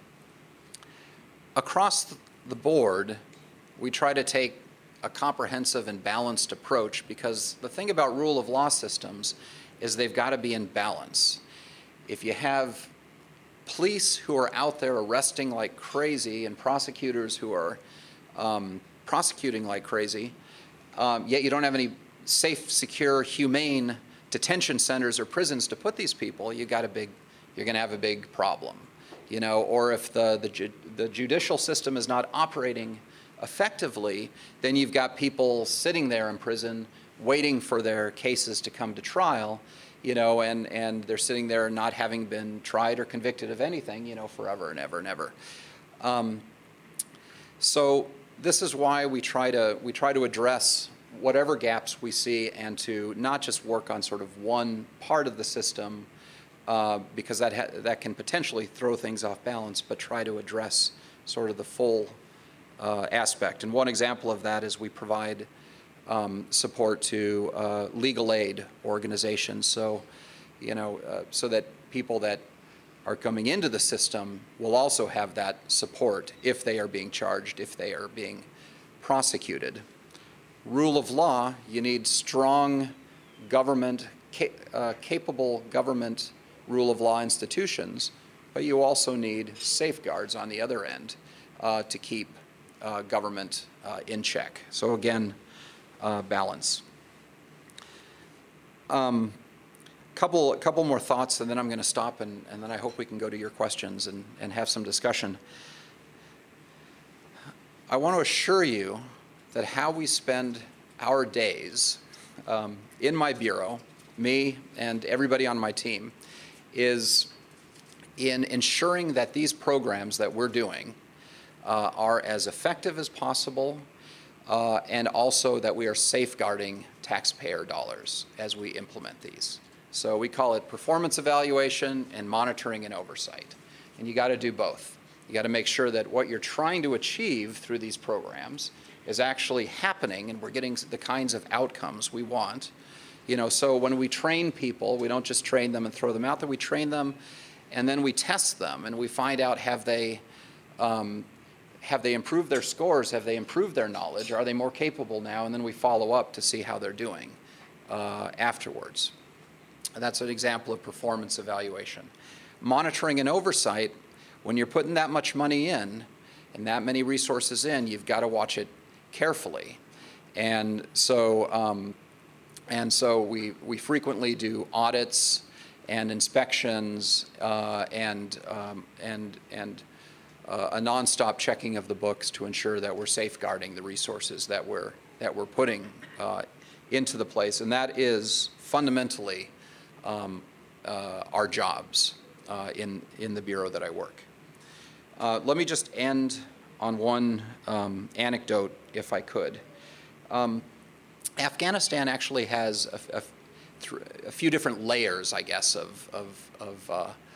Across the board, we try to take a comprehensive and balanced approach, because the thing about rule of law systems is they've got to be in balance. If you have police who are out there arresting like crazy and prosecutors who are um, prosecuting like crazy, um, yet you don't have any safe, secure, humane detention centers or prisons to put these people, you got a big, you're going to have a big problem, you know. Or if the the, ju the judicial system is not operating effectively, then you've got people sitting there in prison waiting for their cases to come to trial, you know, and, and they're sitting there not having been tried or convicted of anything, you know, forever and ever and ever. Um, so this is why we try to we try to address whatever gaps we see, and to not just work on sort of one part of the system, uh, because that ha that can potentially throw things off balance, but try to address sort of the full Uh, aspect. And one example of that is we provide um, support to uh, legal aid organizations, so you know, uh, so that people that are coming into the system will also have that support if they are being charged, if they are being prosecuted. Rule of law, you need strong government, ca uh, capable government rule of law institutions, but you also need safeguards on the other end uh, to keep Uh, government uh, in check. So again, uh, balance. Um, couple, couple more thoughts, and then I'm going to stop, and, and then I hope we can go to your questions and, and have some discussion. I want to assure you that how we spend our days um, in my bureau, me and everybody on my team, is in ensuring that these programs that we're doing Uh, are as effective as possible, uh, and also that we are safeguarding taxpayer dollars as we implement these. So we call it performance evaluation and monitoring and oversight. And you got to do both. You got to make sure that what you're trying to achieve through these programs is actually happening, and we're getting the kinds of outcomes we want. You know, so when we train people, we don't just train them and throw them out there. We train them, and then we test them, and we find out, have they um, Have they improved their scores? Have they improved their knowledge? Are they more capable now? And then we follow up to see how they're doing uh, afterwards. And that's an example of performance evaluation. Monitoring and oversight, when you're putting that much money in and that many resources in, you've got to watch it carefully. And so, um, and so we, we frequently do audits and inspections uh, and, um, and, and Uh, a nonstop checking of the books to ensure that we're safeguarding the resources that we're that we're putting uh, into the place, and that is fundamentally um, uh, our jobs uh, in in the bureau that I work. Uh, let me just end on one um, anecdote, if I could. Um, Afghanistan actually has a, a, a few different layers, I guess, of of, of uh,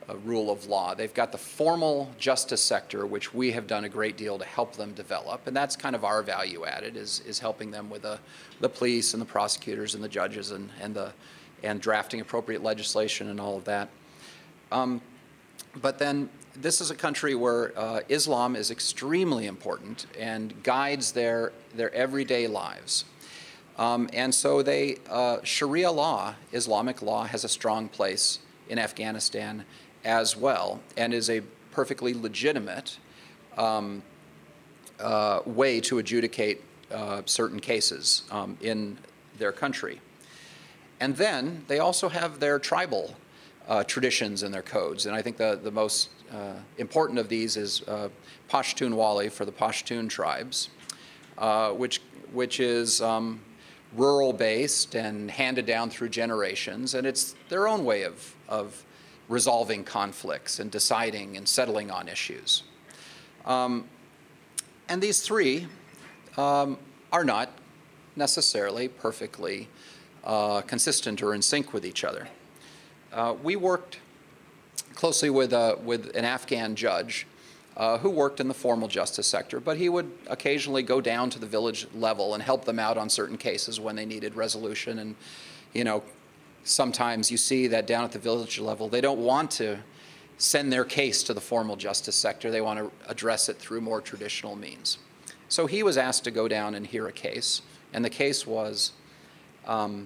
uh, rule of law. They've got the formal justice sector, which we have done a great deal to help them develop, and that's kind of our value added, is, is helping them with the, the police and the prosecutors and the judges and, and, the, and drafting appropriate legislation and all of that. Um, but then this is a country where uh, Islam is extremely important and guides their, their everyday lives. Um, and so they, uh, Sharia law, Islamic law, has a strong place in Afghanistan as well, and is a perfectly legitimate um, uh, way to adjudicate uh, certain cases um, in their country. And then they also have their tribal uh, traditions and their codes, and I think the, the most uh, important of these is uh, Pashtunwali for the Pashtun tribes, uh, which, which is um, rural-based and handed down through generations, and it's their own way of, of resolving conflicts and deciding and settling on issues. Um, and these three um, are not necessarily perfectly uh, consistent or in sync with each other. Uh, we worked closely with, uh, with an Afghan judge uh, who worked in the formal justice sector, but he would occasionally go down to the village level and help them out on certain cases when they needed resolution. And, you know, sometimes you see that down at the village level, they don't want to send their case to the formal justice sector. They want to address it through more traditional means. So he was asked to go down and hear a case, and the case was um,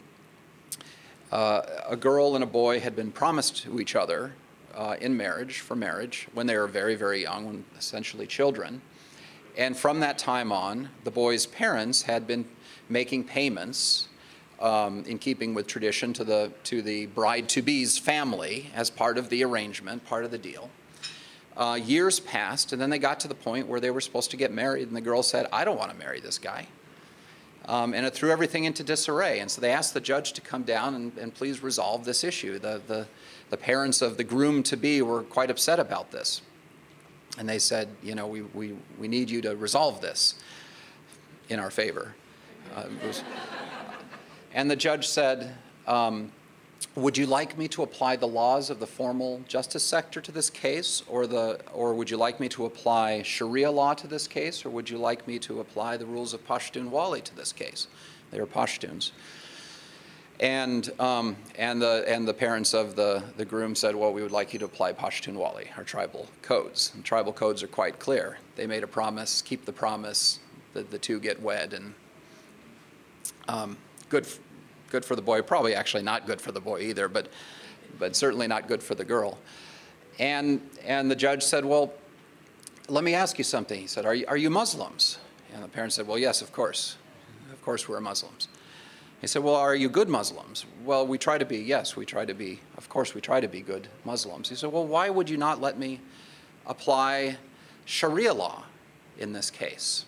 uh, a girl and a boy had been promised to each other uh, in marriage, for marriage, when they were very, very young, when essentially children. And from that time on, the boy's parents had been making payments Um, in keeping with tradition to the, to the bride-to-be's family as part of the arrangement, part of the deal. Uh, years passed, and then they got to the point where they were supposed to get married, and the girl said, I don't want to marry this guy. Um, and it threw everything into disarray. And so they asked the judge to come down and, and please resolve this issue. The, the, the parents of the groom-to-be were quite upset about this. And they said, you know, we, we, we need you to resolve this in our favor. Uh, it was, And the judge said, um, would you like me to apply the laws of the formal justice sector to this case, or, the, or would you like me to apply Sharia law to this case, or would you like me to apply the rules of Pashtunwali to this case? They were Pashtuns. And, um, and, the, and the parents of the, the groom said, well, we would like you to apply Pashtunwali, our tribal codes. And tribal codes are quite clear. They made a promise, keep the promise, the, the two get wed, and um, good, good for the boy. Probably actually not good for the boy either, but, but certainly not good for the girl. And, and the judge said, well, let me ask you something. He said, are you, are you Muslims? And the parents said, well, yes, of course. Of course we're Muslims. He said, well, are you good Muslims? Well, we try to be. Yes, we try to be. Of course, we try to be good Muslims. He said, well, why would you not let me apply Sharia law in this case?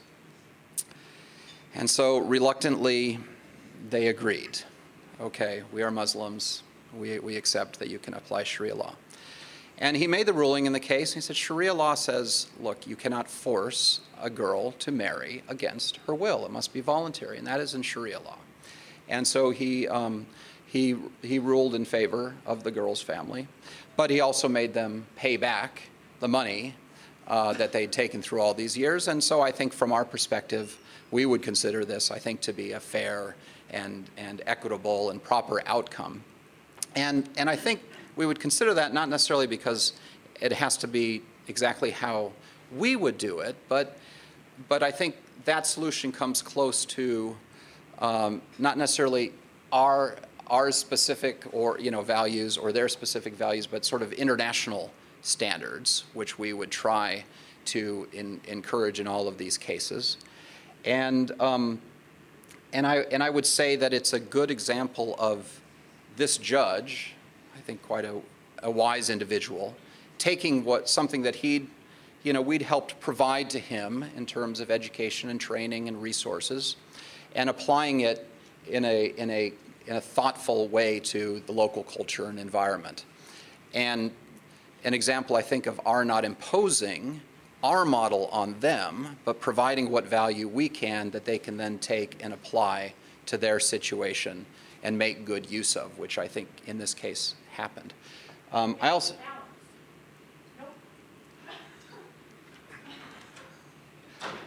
And so reluctantly, they agreed. Okay, we are Muslims. We, we accept that you can apply Sharia law. And he made the ruling in the case. He said, Sharia law says, look, you cannot force a girl to marry against her will. It must be voluntary, and that is in Sharia law. And so he, um, he, he ruled in favor of the girl's family, but he also made them pay back the money uh, that they'd taken through all these years. And so I think from our perspective, we would consider this, I think, to be a fair and, and equitable and proper outcome. And, and I think we would consider that not necessarily because it has to be exactly how we would do it, but, but I think that solution comes close to um, not necessarily our, our specific or, you know, values or their specific values, but sort of international standards, which we would try to in, encourage in all of these cases. And, um, and, I, and I would say that it's a good example of this judge, I think quite a, a wise individual, taking what something that he'd, you know, we'd helped provide to him in terms of education and training and resources, and applying it in a, in a, in a thoughtful way to the local culture and environment. And an example, I think, of our not imposing our model on them, but providing what value we can that they can then take and apply to their situation and make good use of, which I think in this case happened. Um, I also,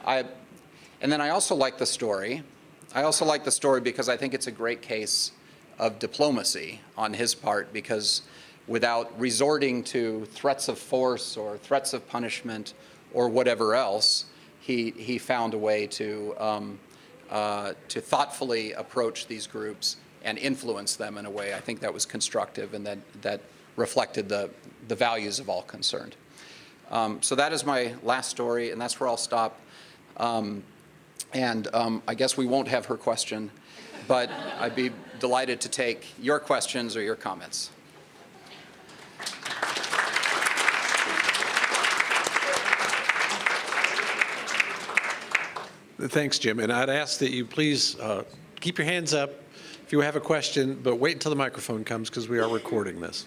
I, and then I also like the story. I also like the story because I think it's a great case of diplomacy on his part, because without resorting to threats of force or threats of punishment or whatever else, he, he found a way to, um, uh, to thoughtfully approach these groups and influence them in a way I think that was constructive and that, that reflected the, the values of all concerned. Um, so that is my last story, and that's where I'll stop. Um, and um, I guess we won't have her question, but I'd be delighted to take your questions or your comments. Thanks, Jim. And I'd ask that you please uh, keep your hands up if you have a question, but wait until the microphone comes because we are recording this.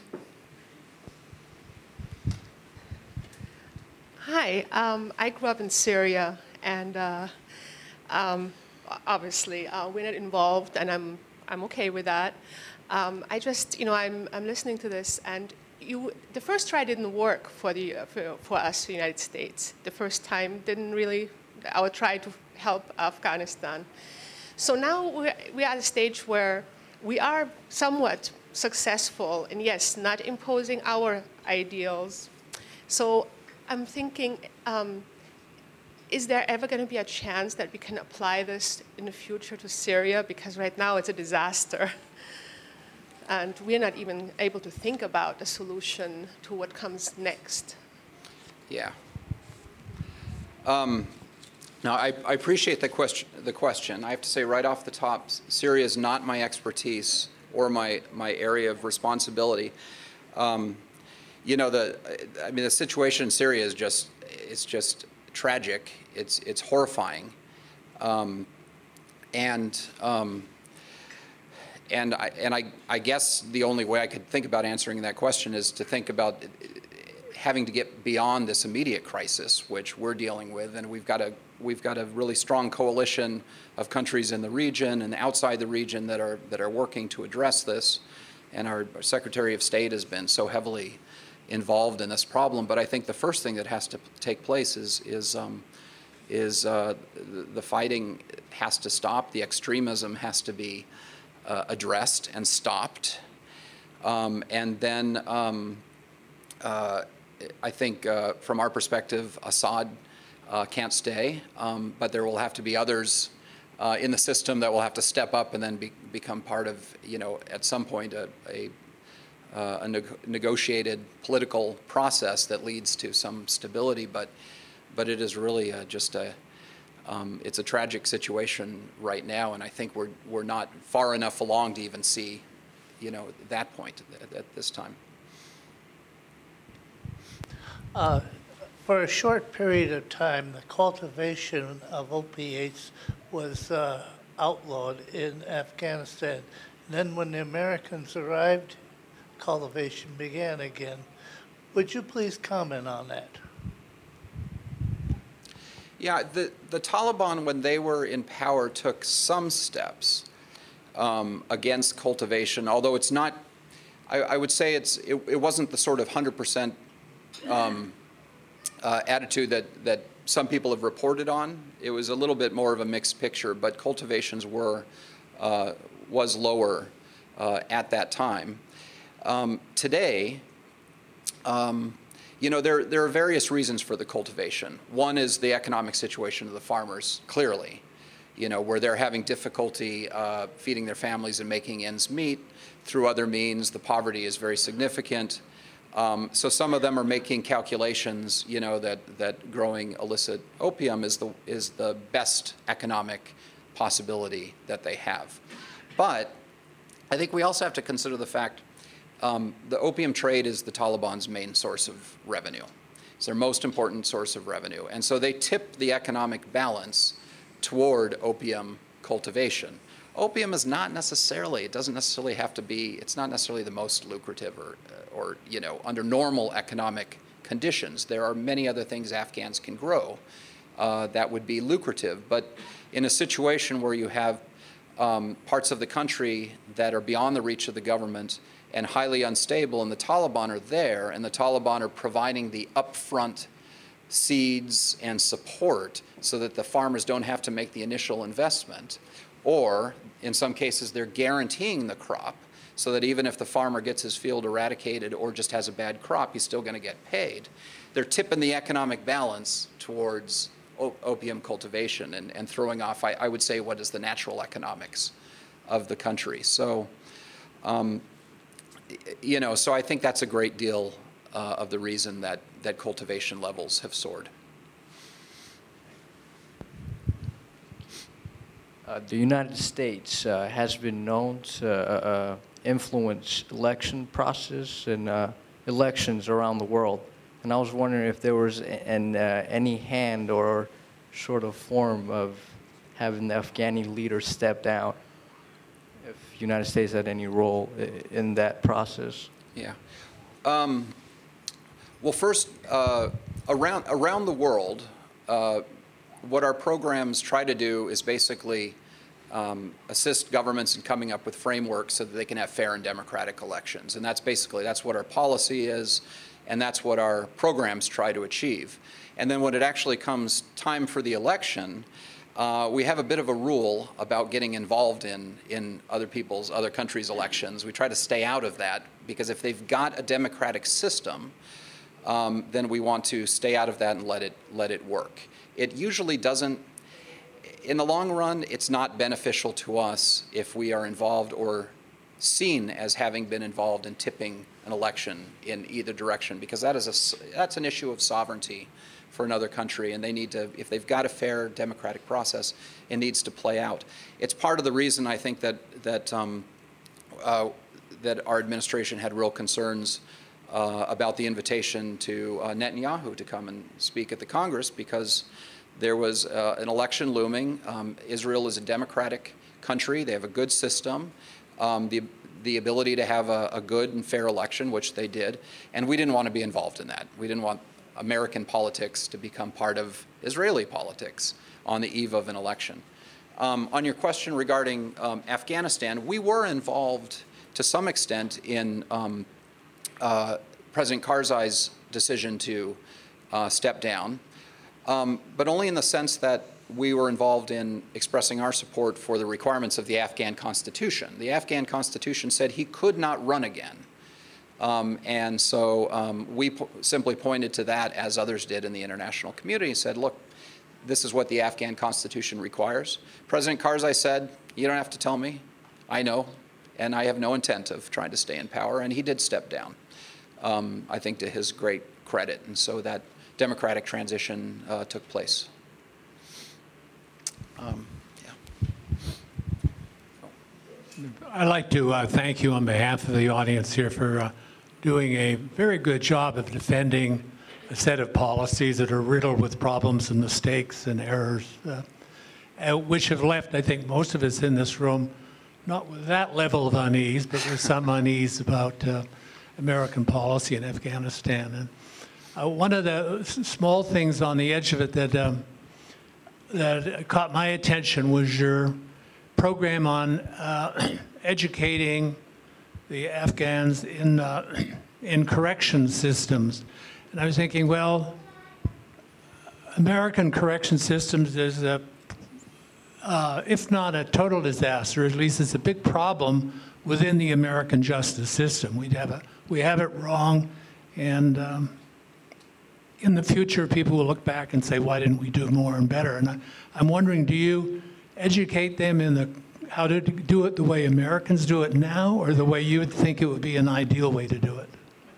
Hi, um, I grew up in Syria, and uh, um, obviously uh, we're not involved, and I'm I'm okay with that. Um, I just, you know, I'm I'm listening to this, and you, the first try didn't work for the uh, for, for us, the United States. The first time didn't really. Our try to help Afghanistan. So now we're, we're at a stage where we are somewhat successful, and yes, not imposing our ideals. So I'm thinking, um, is there ever going to be a chance that we can apply this in the future to Syria? Because right now it's a disaster. And we're not even able to think about a solution to what comes next. Yeah. Um, now, I, I appreciate the question, the question. I have to say right off the top, Syria is not my expertise or my, my area of responsibility. Um, you know, the, I mean, the situation in Syria is just, it's just tragic. It's, it's horrifying. Um, and um, and, I, and I, I guess the only way I could think about answering that question is to think about having to get beyond this immediate crisis, which we're dealing with, and we've got a we've got a really strong coalition of countries in the region and outside the region that are that are working to address this, and our, our Secretary of State has been so heavily involved in this problem. But I think the first thing that has to take place is is um, is uh, the, the fighting has to stop. The extremism has to be uh, addressed and stopped, um, and then. Um, uh, I think uh, from our perspective, Assad uh, can't stay, um, but there will have to be others uh, in the system that will have to step up and then be, become part of, you know, at some point a, a, uh, a neg negotiated political process that leads to some stability. But, but it is really uh, just a, um, it's a tragic situation right now, and I think we're we're not far enough along to even see, you know, that point at, at this time. Uh, for a short period of time, the cultivation of opiates was uh, outlawed in Afghanistan. And then when the Americans arrived, cultivation began again. Would you please comment on that? Yeah, the, the Taliban, when they were in power, took some steps um, against cultivation, although it's not, I, I would say it's, it, it wasn't the sort of one hundred percent Um, uh, attitude that, that some people have reported on. It was a little bit more of a mixed picture, but cultivations were, uh, was lower uh, at that time. Um, today, um, you know, there, there are various reasons for the cultivation. One is the economic situation of the farmers, clearly, you know, where they're having difficulty uh, feeding their families and making ends meet through other means. The poverty is very significant. Um, so some of them are making calculations, you know, that, that growing illicit opium is the, is the best economic possibility that they have. But I think we also have to consider the fact um, the opium trade is the Taliban's main source of revenue. It's their most important source of revenue. And so they tip the economic balance toward opium cultivation. Opium is not necessarily, it doesn't necessarily have to be, it's not necessarily the most lucrative or or, you know, under normal economic conditions. There are many other things Afghans can grow uh, that would be lucrative. But in a situation where you have um, parts of the country that are beyond the reach of the government and highly unstable, and the Taliban are there, and the Taliban are providing the upfront seeds and support so that the farmers don't have to make the initial investment, or in some cases they're guaranteeing the crop so that even if the farmer gets his field eradicated or just has a bad crop, he's still going to get paid. They're tipping the economic balance towards op- opium cultivation and, and throwing off, I, I would say, what is the natural economics of the country. So, um, you know, so I think that's a great deal uh, of the reason that, that cultivation levels have soared. Uh, the United States uh, has been known to uh, uh, influence election process and uh, elections around the world. And I was wondering if there was an, uh, any hand or sort of form of having the Afghani leader step down, if the United States had any role in that process. Yeah. Um, well, first, uh, around, around the world, uh, what our programs try to do is basically um, assist governments in coming up with frameworks so that they can have fair and democratic elections. And that's basically, that's what our policy is, and that's what our programs try to achieve. And then when it actually comes time for the election, uh, we have a bit of a rule about getting involved in, in other people's, other countries' elections. We try to stay out of that, because if they've got a democratic system, um, then we want to stay out of that and let it, let it work. It usually doesn't, in the long run, it's not beneficial to us if we are involved or seen as having been involved in tipping an election in either direction, because that is a, that's an issue of sovereignty for another country, and they need to, if they've got a fair democratic process, it needs to play out. It's part of the reason I think that, that, um, uh, that our administration had real concerns Uh, about the invitation to uh, Netanyahu to come and speak at the Congress, because there was uh, an election looming. Um, Israel is a democratic country. They have a good system, um, the, the ability to have a, a good and fair election, which they did, and we didn't want to be involved in that. We didn't want American politics to become part of Israeli politics on the eve of an election. Um, on your question regarding um, Afghanistan, we were involved to some extent in um, Uh, President Karzai's decision to uh, step down, um, but only in the sense that we were involved in expressing our support for the requirements of the Afghan Constitution. The Afghan Constitution said he could not run again. Um, and so um, we po- simply pointed to that, as others did in the international community, and said, look, this is what the Afghan Constitution requires. President Karzai said, you don't have to tell me. I know, and I have no intent of trying to stay in power, and he did step down. Um, I think to his great credit. And so that democratic transition uh, took place. Um, yeah. I'd like to uh, thank you on behalf of the audience here for uh, doing a very good job of defending a set of policies that are riddled with problems and mistakes and errors, uh, uh, which have left, I think, most of us in this room not with that level of unease, but with some unease about uh, American policy in Afghanistan. And uh, one of the s- small things on the edge of it that um, that caught my attention was your program on uh, educating the Afghans in uh, in correction systems. And I was thinking, well, American correction systems is a uh, if not a total disaster, at least it's a big problem within the American justice system. We'd have a We have it wrong, and um, in the future, people will look back and say, why didn't we do more and better? And I, I'm wondering, do you educate them in the how to do it the way Americans do it now, or the way you would think it would be an ideal way to do it?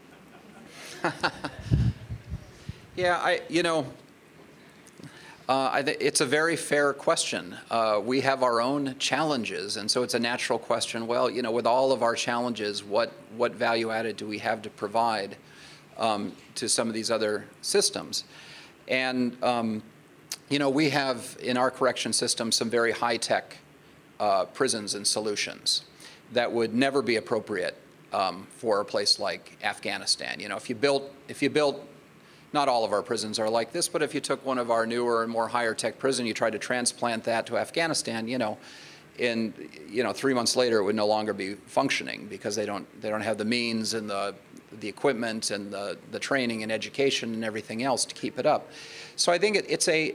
Yeah, I, you know, uh, I th- it's a very fair question. Uh, we have our own challenges, and so it's a natural question. Well, you know, with all of our challenges, what what value added do we have to provide um, to some of these other systems? And um, you know, we have in our correction system some very high-tech uh, prisons and solutions that would never be appropriate um, for a place like Afghanistan. You know, if you built if you built not all of our prisons are like this, but if you took one of our newer and more higher tech prison, you tried to transplant that to Afghanistan, you know, in, you know, three months later, it would no longer be functioning because they don't, they don't have the means and the, the equipment and the, the training and education and everything else to keep it up. So I think it, it's a,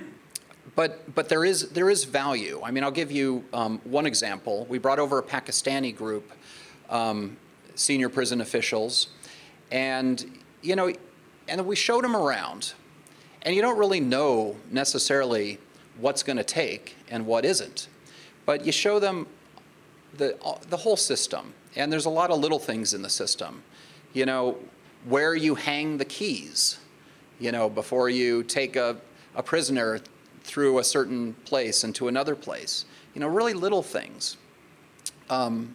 but, but there is, there is value. I mean, I'll give you um, one example. We brought over a Pakistani group, um, senior prison officials, and, you know, and we showed them around, and you don't really know necessarily what's going to take and what isn't. But you show them the, the whole system, and there's a lot of little things in the system. You know, where you hang the keys, you know, before you take a, a prisoner through a certain place and to another place. You know, really little things. Um,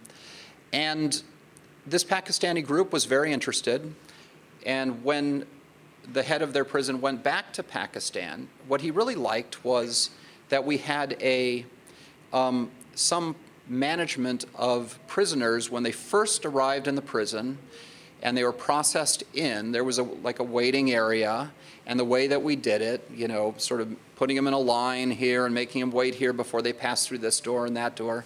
and this Pakistani group was very interested, and when the head of their prison went back to Pakistan, what he really liked was that we had a Um, some management of prisoners when they first arrived in the prison and they were processed in. There was a, like a waiting area, and the way that we did it, you know, sort of putting them in a line here and making them wait here before they pass through this door and that door.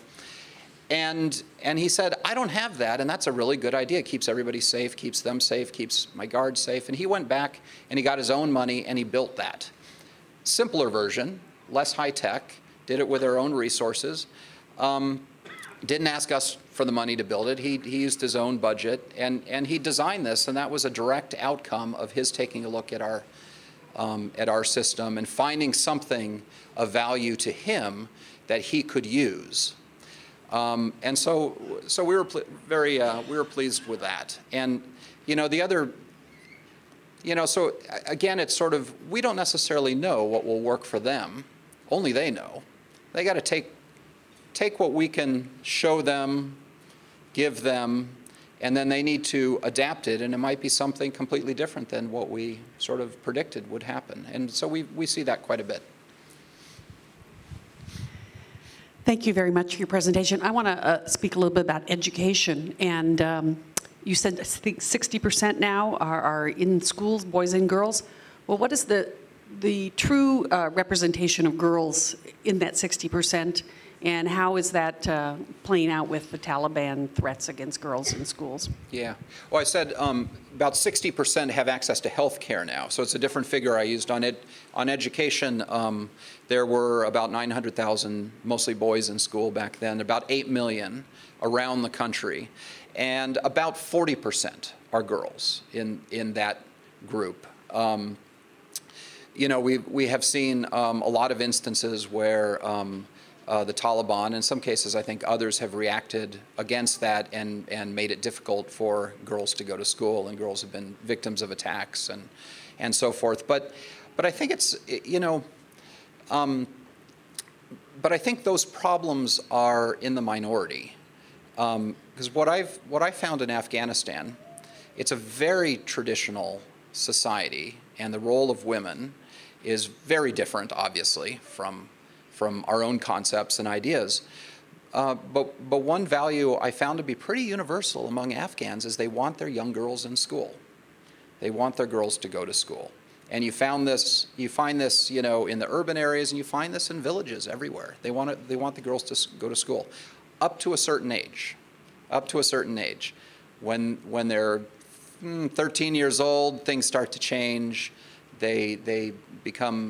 And, and he said, I don't have that, and that's a really good idea. It keeps everybody safe, keeps them safe, keeps my guards safe. And he went back and he got his own money and he built that. Simpler version, less high tech, did it with our own resources, um, didn't ask us for the money to build it. He, he used his own budget, and, and he designed this, and that was a direct outcome of his taking a look at our, um, at our system and finding something of value to him that he could use. Um, and so, so we were pl- very, uh, we were pleased with that. And, you know, the other, you know, so again, it's sort of, we don't necessarily know what will work for them. Only they know. They got to take, take what we can show them, give them, and then they need to adapt it, and it might be something completely different than what we sort of predicted would happen. And so we, we see that quite a bit. Thank you very much for your presentation. I want to uh, speak a little bit about education. And um, you said I think sixty percent now are, are in schools, boys and girls. Well, what is the the true uh, representation of girls in that sixty percent, and how is that uh, playing out with the Taliban threats against girls in schools? Yeah. Well, I said um, about sixty percent have access to health care now, so it's a different figure I used on it. On education, um, there were about nine hundred thousand, mostly boys in school back then, about eight million around the country, and about forty percent are girls in, in that group. Um, You know, we we have seen um, a lot of instances where um, uh, the Taliban, in some cases I think others, have reacted against that and, and made it difficult for girls to go to school, and girls have been victims of attacks and and so forth. But but I think it's, you know, um, but I think those problems are in the minority. Because um, what I've what I found in Afghanistan, it's a very traditional society, and the role of women is very different, obviously, from from our own concepts and ideas. Uh, but but one value I found to be pretty universal among Afghans is they want their young girls in school. They want their girls to go to school. And you found this, you find this, you know, in the urban areas, and you find this in villages everywhere. They want it, they want the girls to go to school, up to a certain age, up to a certain age. When when they're mm, thirteen years old, things start to change. They they become,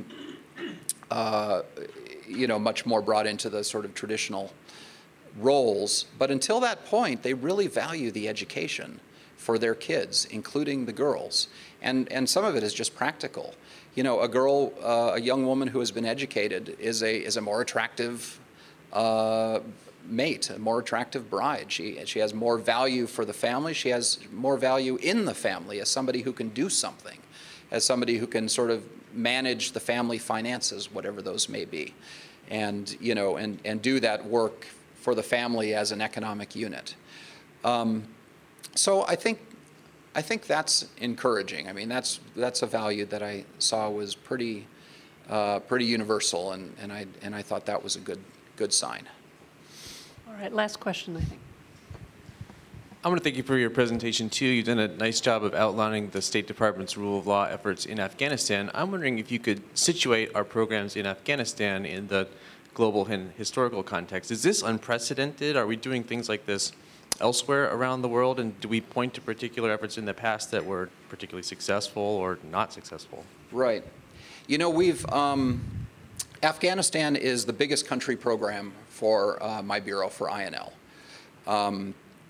uh, you know, much more brought into the sort of traditional roles. But until that point, they really value the education for their kids, including the girls. And and some of it is just practical. You know, a girl, uh, a young woman who has been educated is a is a more attractive uh, mate, a more attractive bride. She she has more value for the family. She has more value in the family as somebody who can do something, as somebody who can sort of manage the family finances, whatever those may be, and you know, and and do that work for the family as an economic unit. Um, so I think. I think that's encouraging. I mean, that's that's a value that I saw was pretty uh, pretty universal, and, and I and I thought that was a good good sign. All right, last question, I think. I want to thank you for your presentation too. You've done a nice job of outlining the State Department's rule of law efforts in Afghanistan. I'm wondering if you could situate our programs in Afghanistan in the global and historical context. Is this unprecedented? Are we doing things like this elsewhere around the world? And do we point to particular efforts in the past that were particularly successful or not successful? Right. You know, we've, um, Afghanistan is the biggest country program for uh, my bureau, for I N L. Um,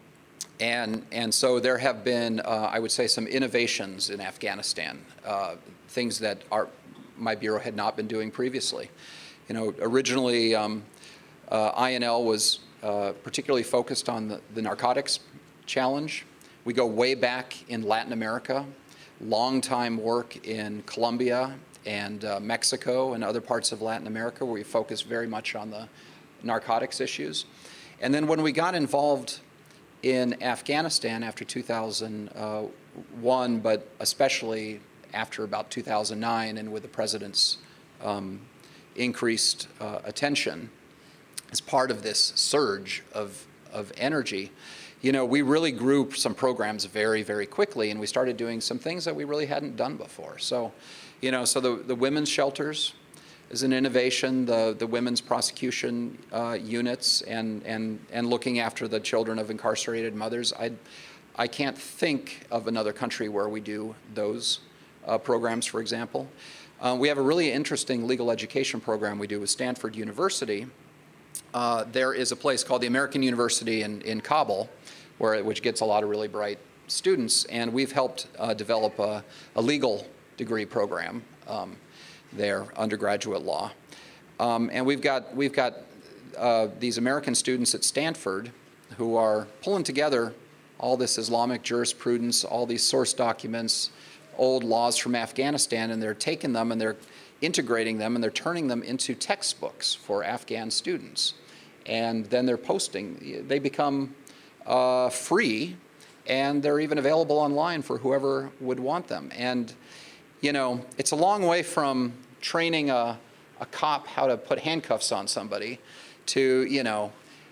and, and so there have been, uh, I would say, some innovations in Afghanistan, uh, things that our, my bureau had not been doing previously. You know, originally um, uh, I N L was uh, particularly focused on the, the narcotics challenge. We go way back in Latin America, long time work in Colombia and uh, Mexico and other parts of Latin America where we focus very much on the narcotics issues. And then when we got involved in Afghanistan after two thousand one, but especially after about two thousand nine and with the president's um, increased uh, attention as part of this surge of, of energy, you know, we really grew some programs very, very quickly, and we started doing some things that we really hadn't done before. So, you know, so the, the women's shelters is an innovation, the, the women's prosecution uh, units, and, and, and looking after the children of incarcerated mothers. I, I can't think of another country where we do those uh, programs, for example. Uh, we have a really interesting legal education program we do with Stanford University. Uh, there is a place called the American University in, in Kabul, where, which gets a lot of really bright students, and we've helped uh, develop a, a legal degree program um, there, undergraduate law. Um, and we've got, we've got uh, these American students at Stanford who are pulling together all this Islamic jurisprudence, all these source documents, old laws from Afghanistan, and they're taking them and they're integrating them and they're turning them into textbooks for Afghan students. And then they're posting, they become uh, free, and they're even available online for whoever would want them. And, you know, it's a long way from training a, a cop how to put handcuffs on somebody to, you know,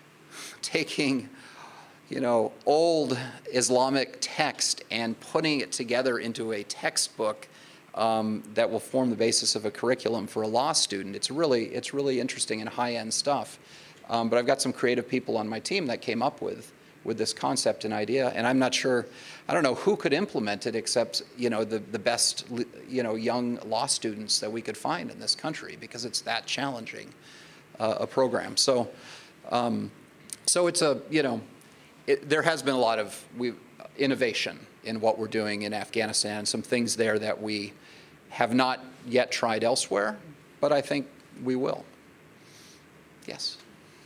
taking, you know, old Islamic text and putting it together into a textbook um, that will form the basis of a curriculum for a law student. It's really, it's really interesting and high-end stuff. Um, but I've got some creative people on my team that came up with, with this concept and idea, and I'm not sure, I don't know who could implement it except, you know, the, the best, you know, young law students that we could find in this country, because it's that challenging uh, a program. So, um, so it's a, you know, it, there has been a lot of we, innovation in what we're doing in Afghanistan, some things there that we have not yet tried elsewhere, but I think we will. Yes.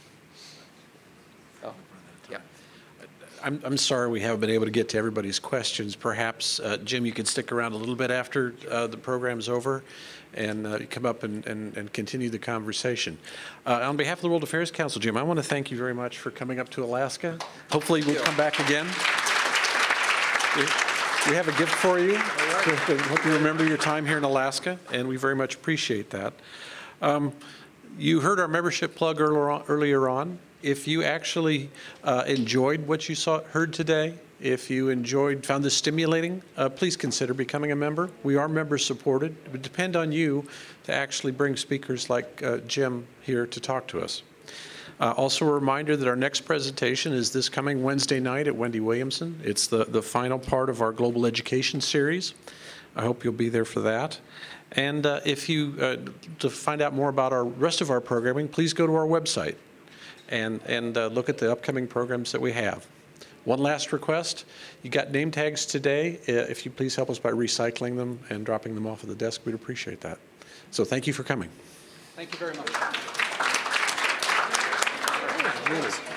Oh, yeah. I'm, I'm sorry we haven't been able to get to everybody's questions. Perhaps, uh, Jim, you could stick around a little bit after uh, the program's over and uh, come up and, and, and continue the conversation. Uh, on behalf of the World Affairs Council, Jim, I want to thank you very much for coming up to Alaska. Hopefully we'll come back again. We, we have a gift for you. I hope you remember your time here in Alaska, and we very much appreciate that. Um, you heard our membership plug earlier on. Earlier on. If you actually uh, enjoyed what you saw, heard today, if you enjoyed, found this stimulating, uh, please consider becoming a member. We are member supported. It would depend on you to actually bring speakers like uh, Jim here to talk to us. Uh, also a reminder that our next presentation is this coming Wednesday night at Wendy Williamson. It's the, the final part of our Global Education series. I hope you'll be there for that. And uh, if you, uh, to find out more about our rest of our programming, please go to our website and, and uh, look at the upcoming programs that we have. One last request, you got name tags today. Uh, if you please help us by recycling them and dropping them off at the desk, we'd appreciate that. So thank you for coming. Thank you very much. Really?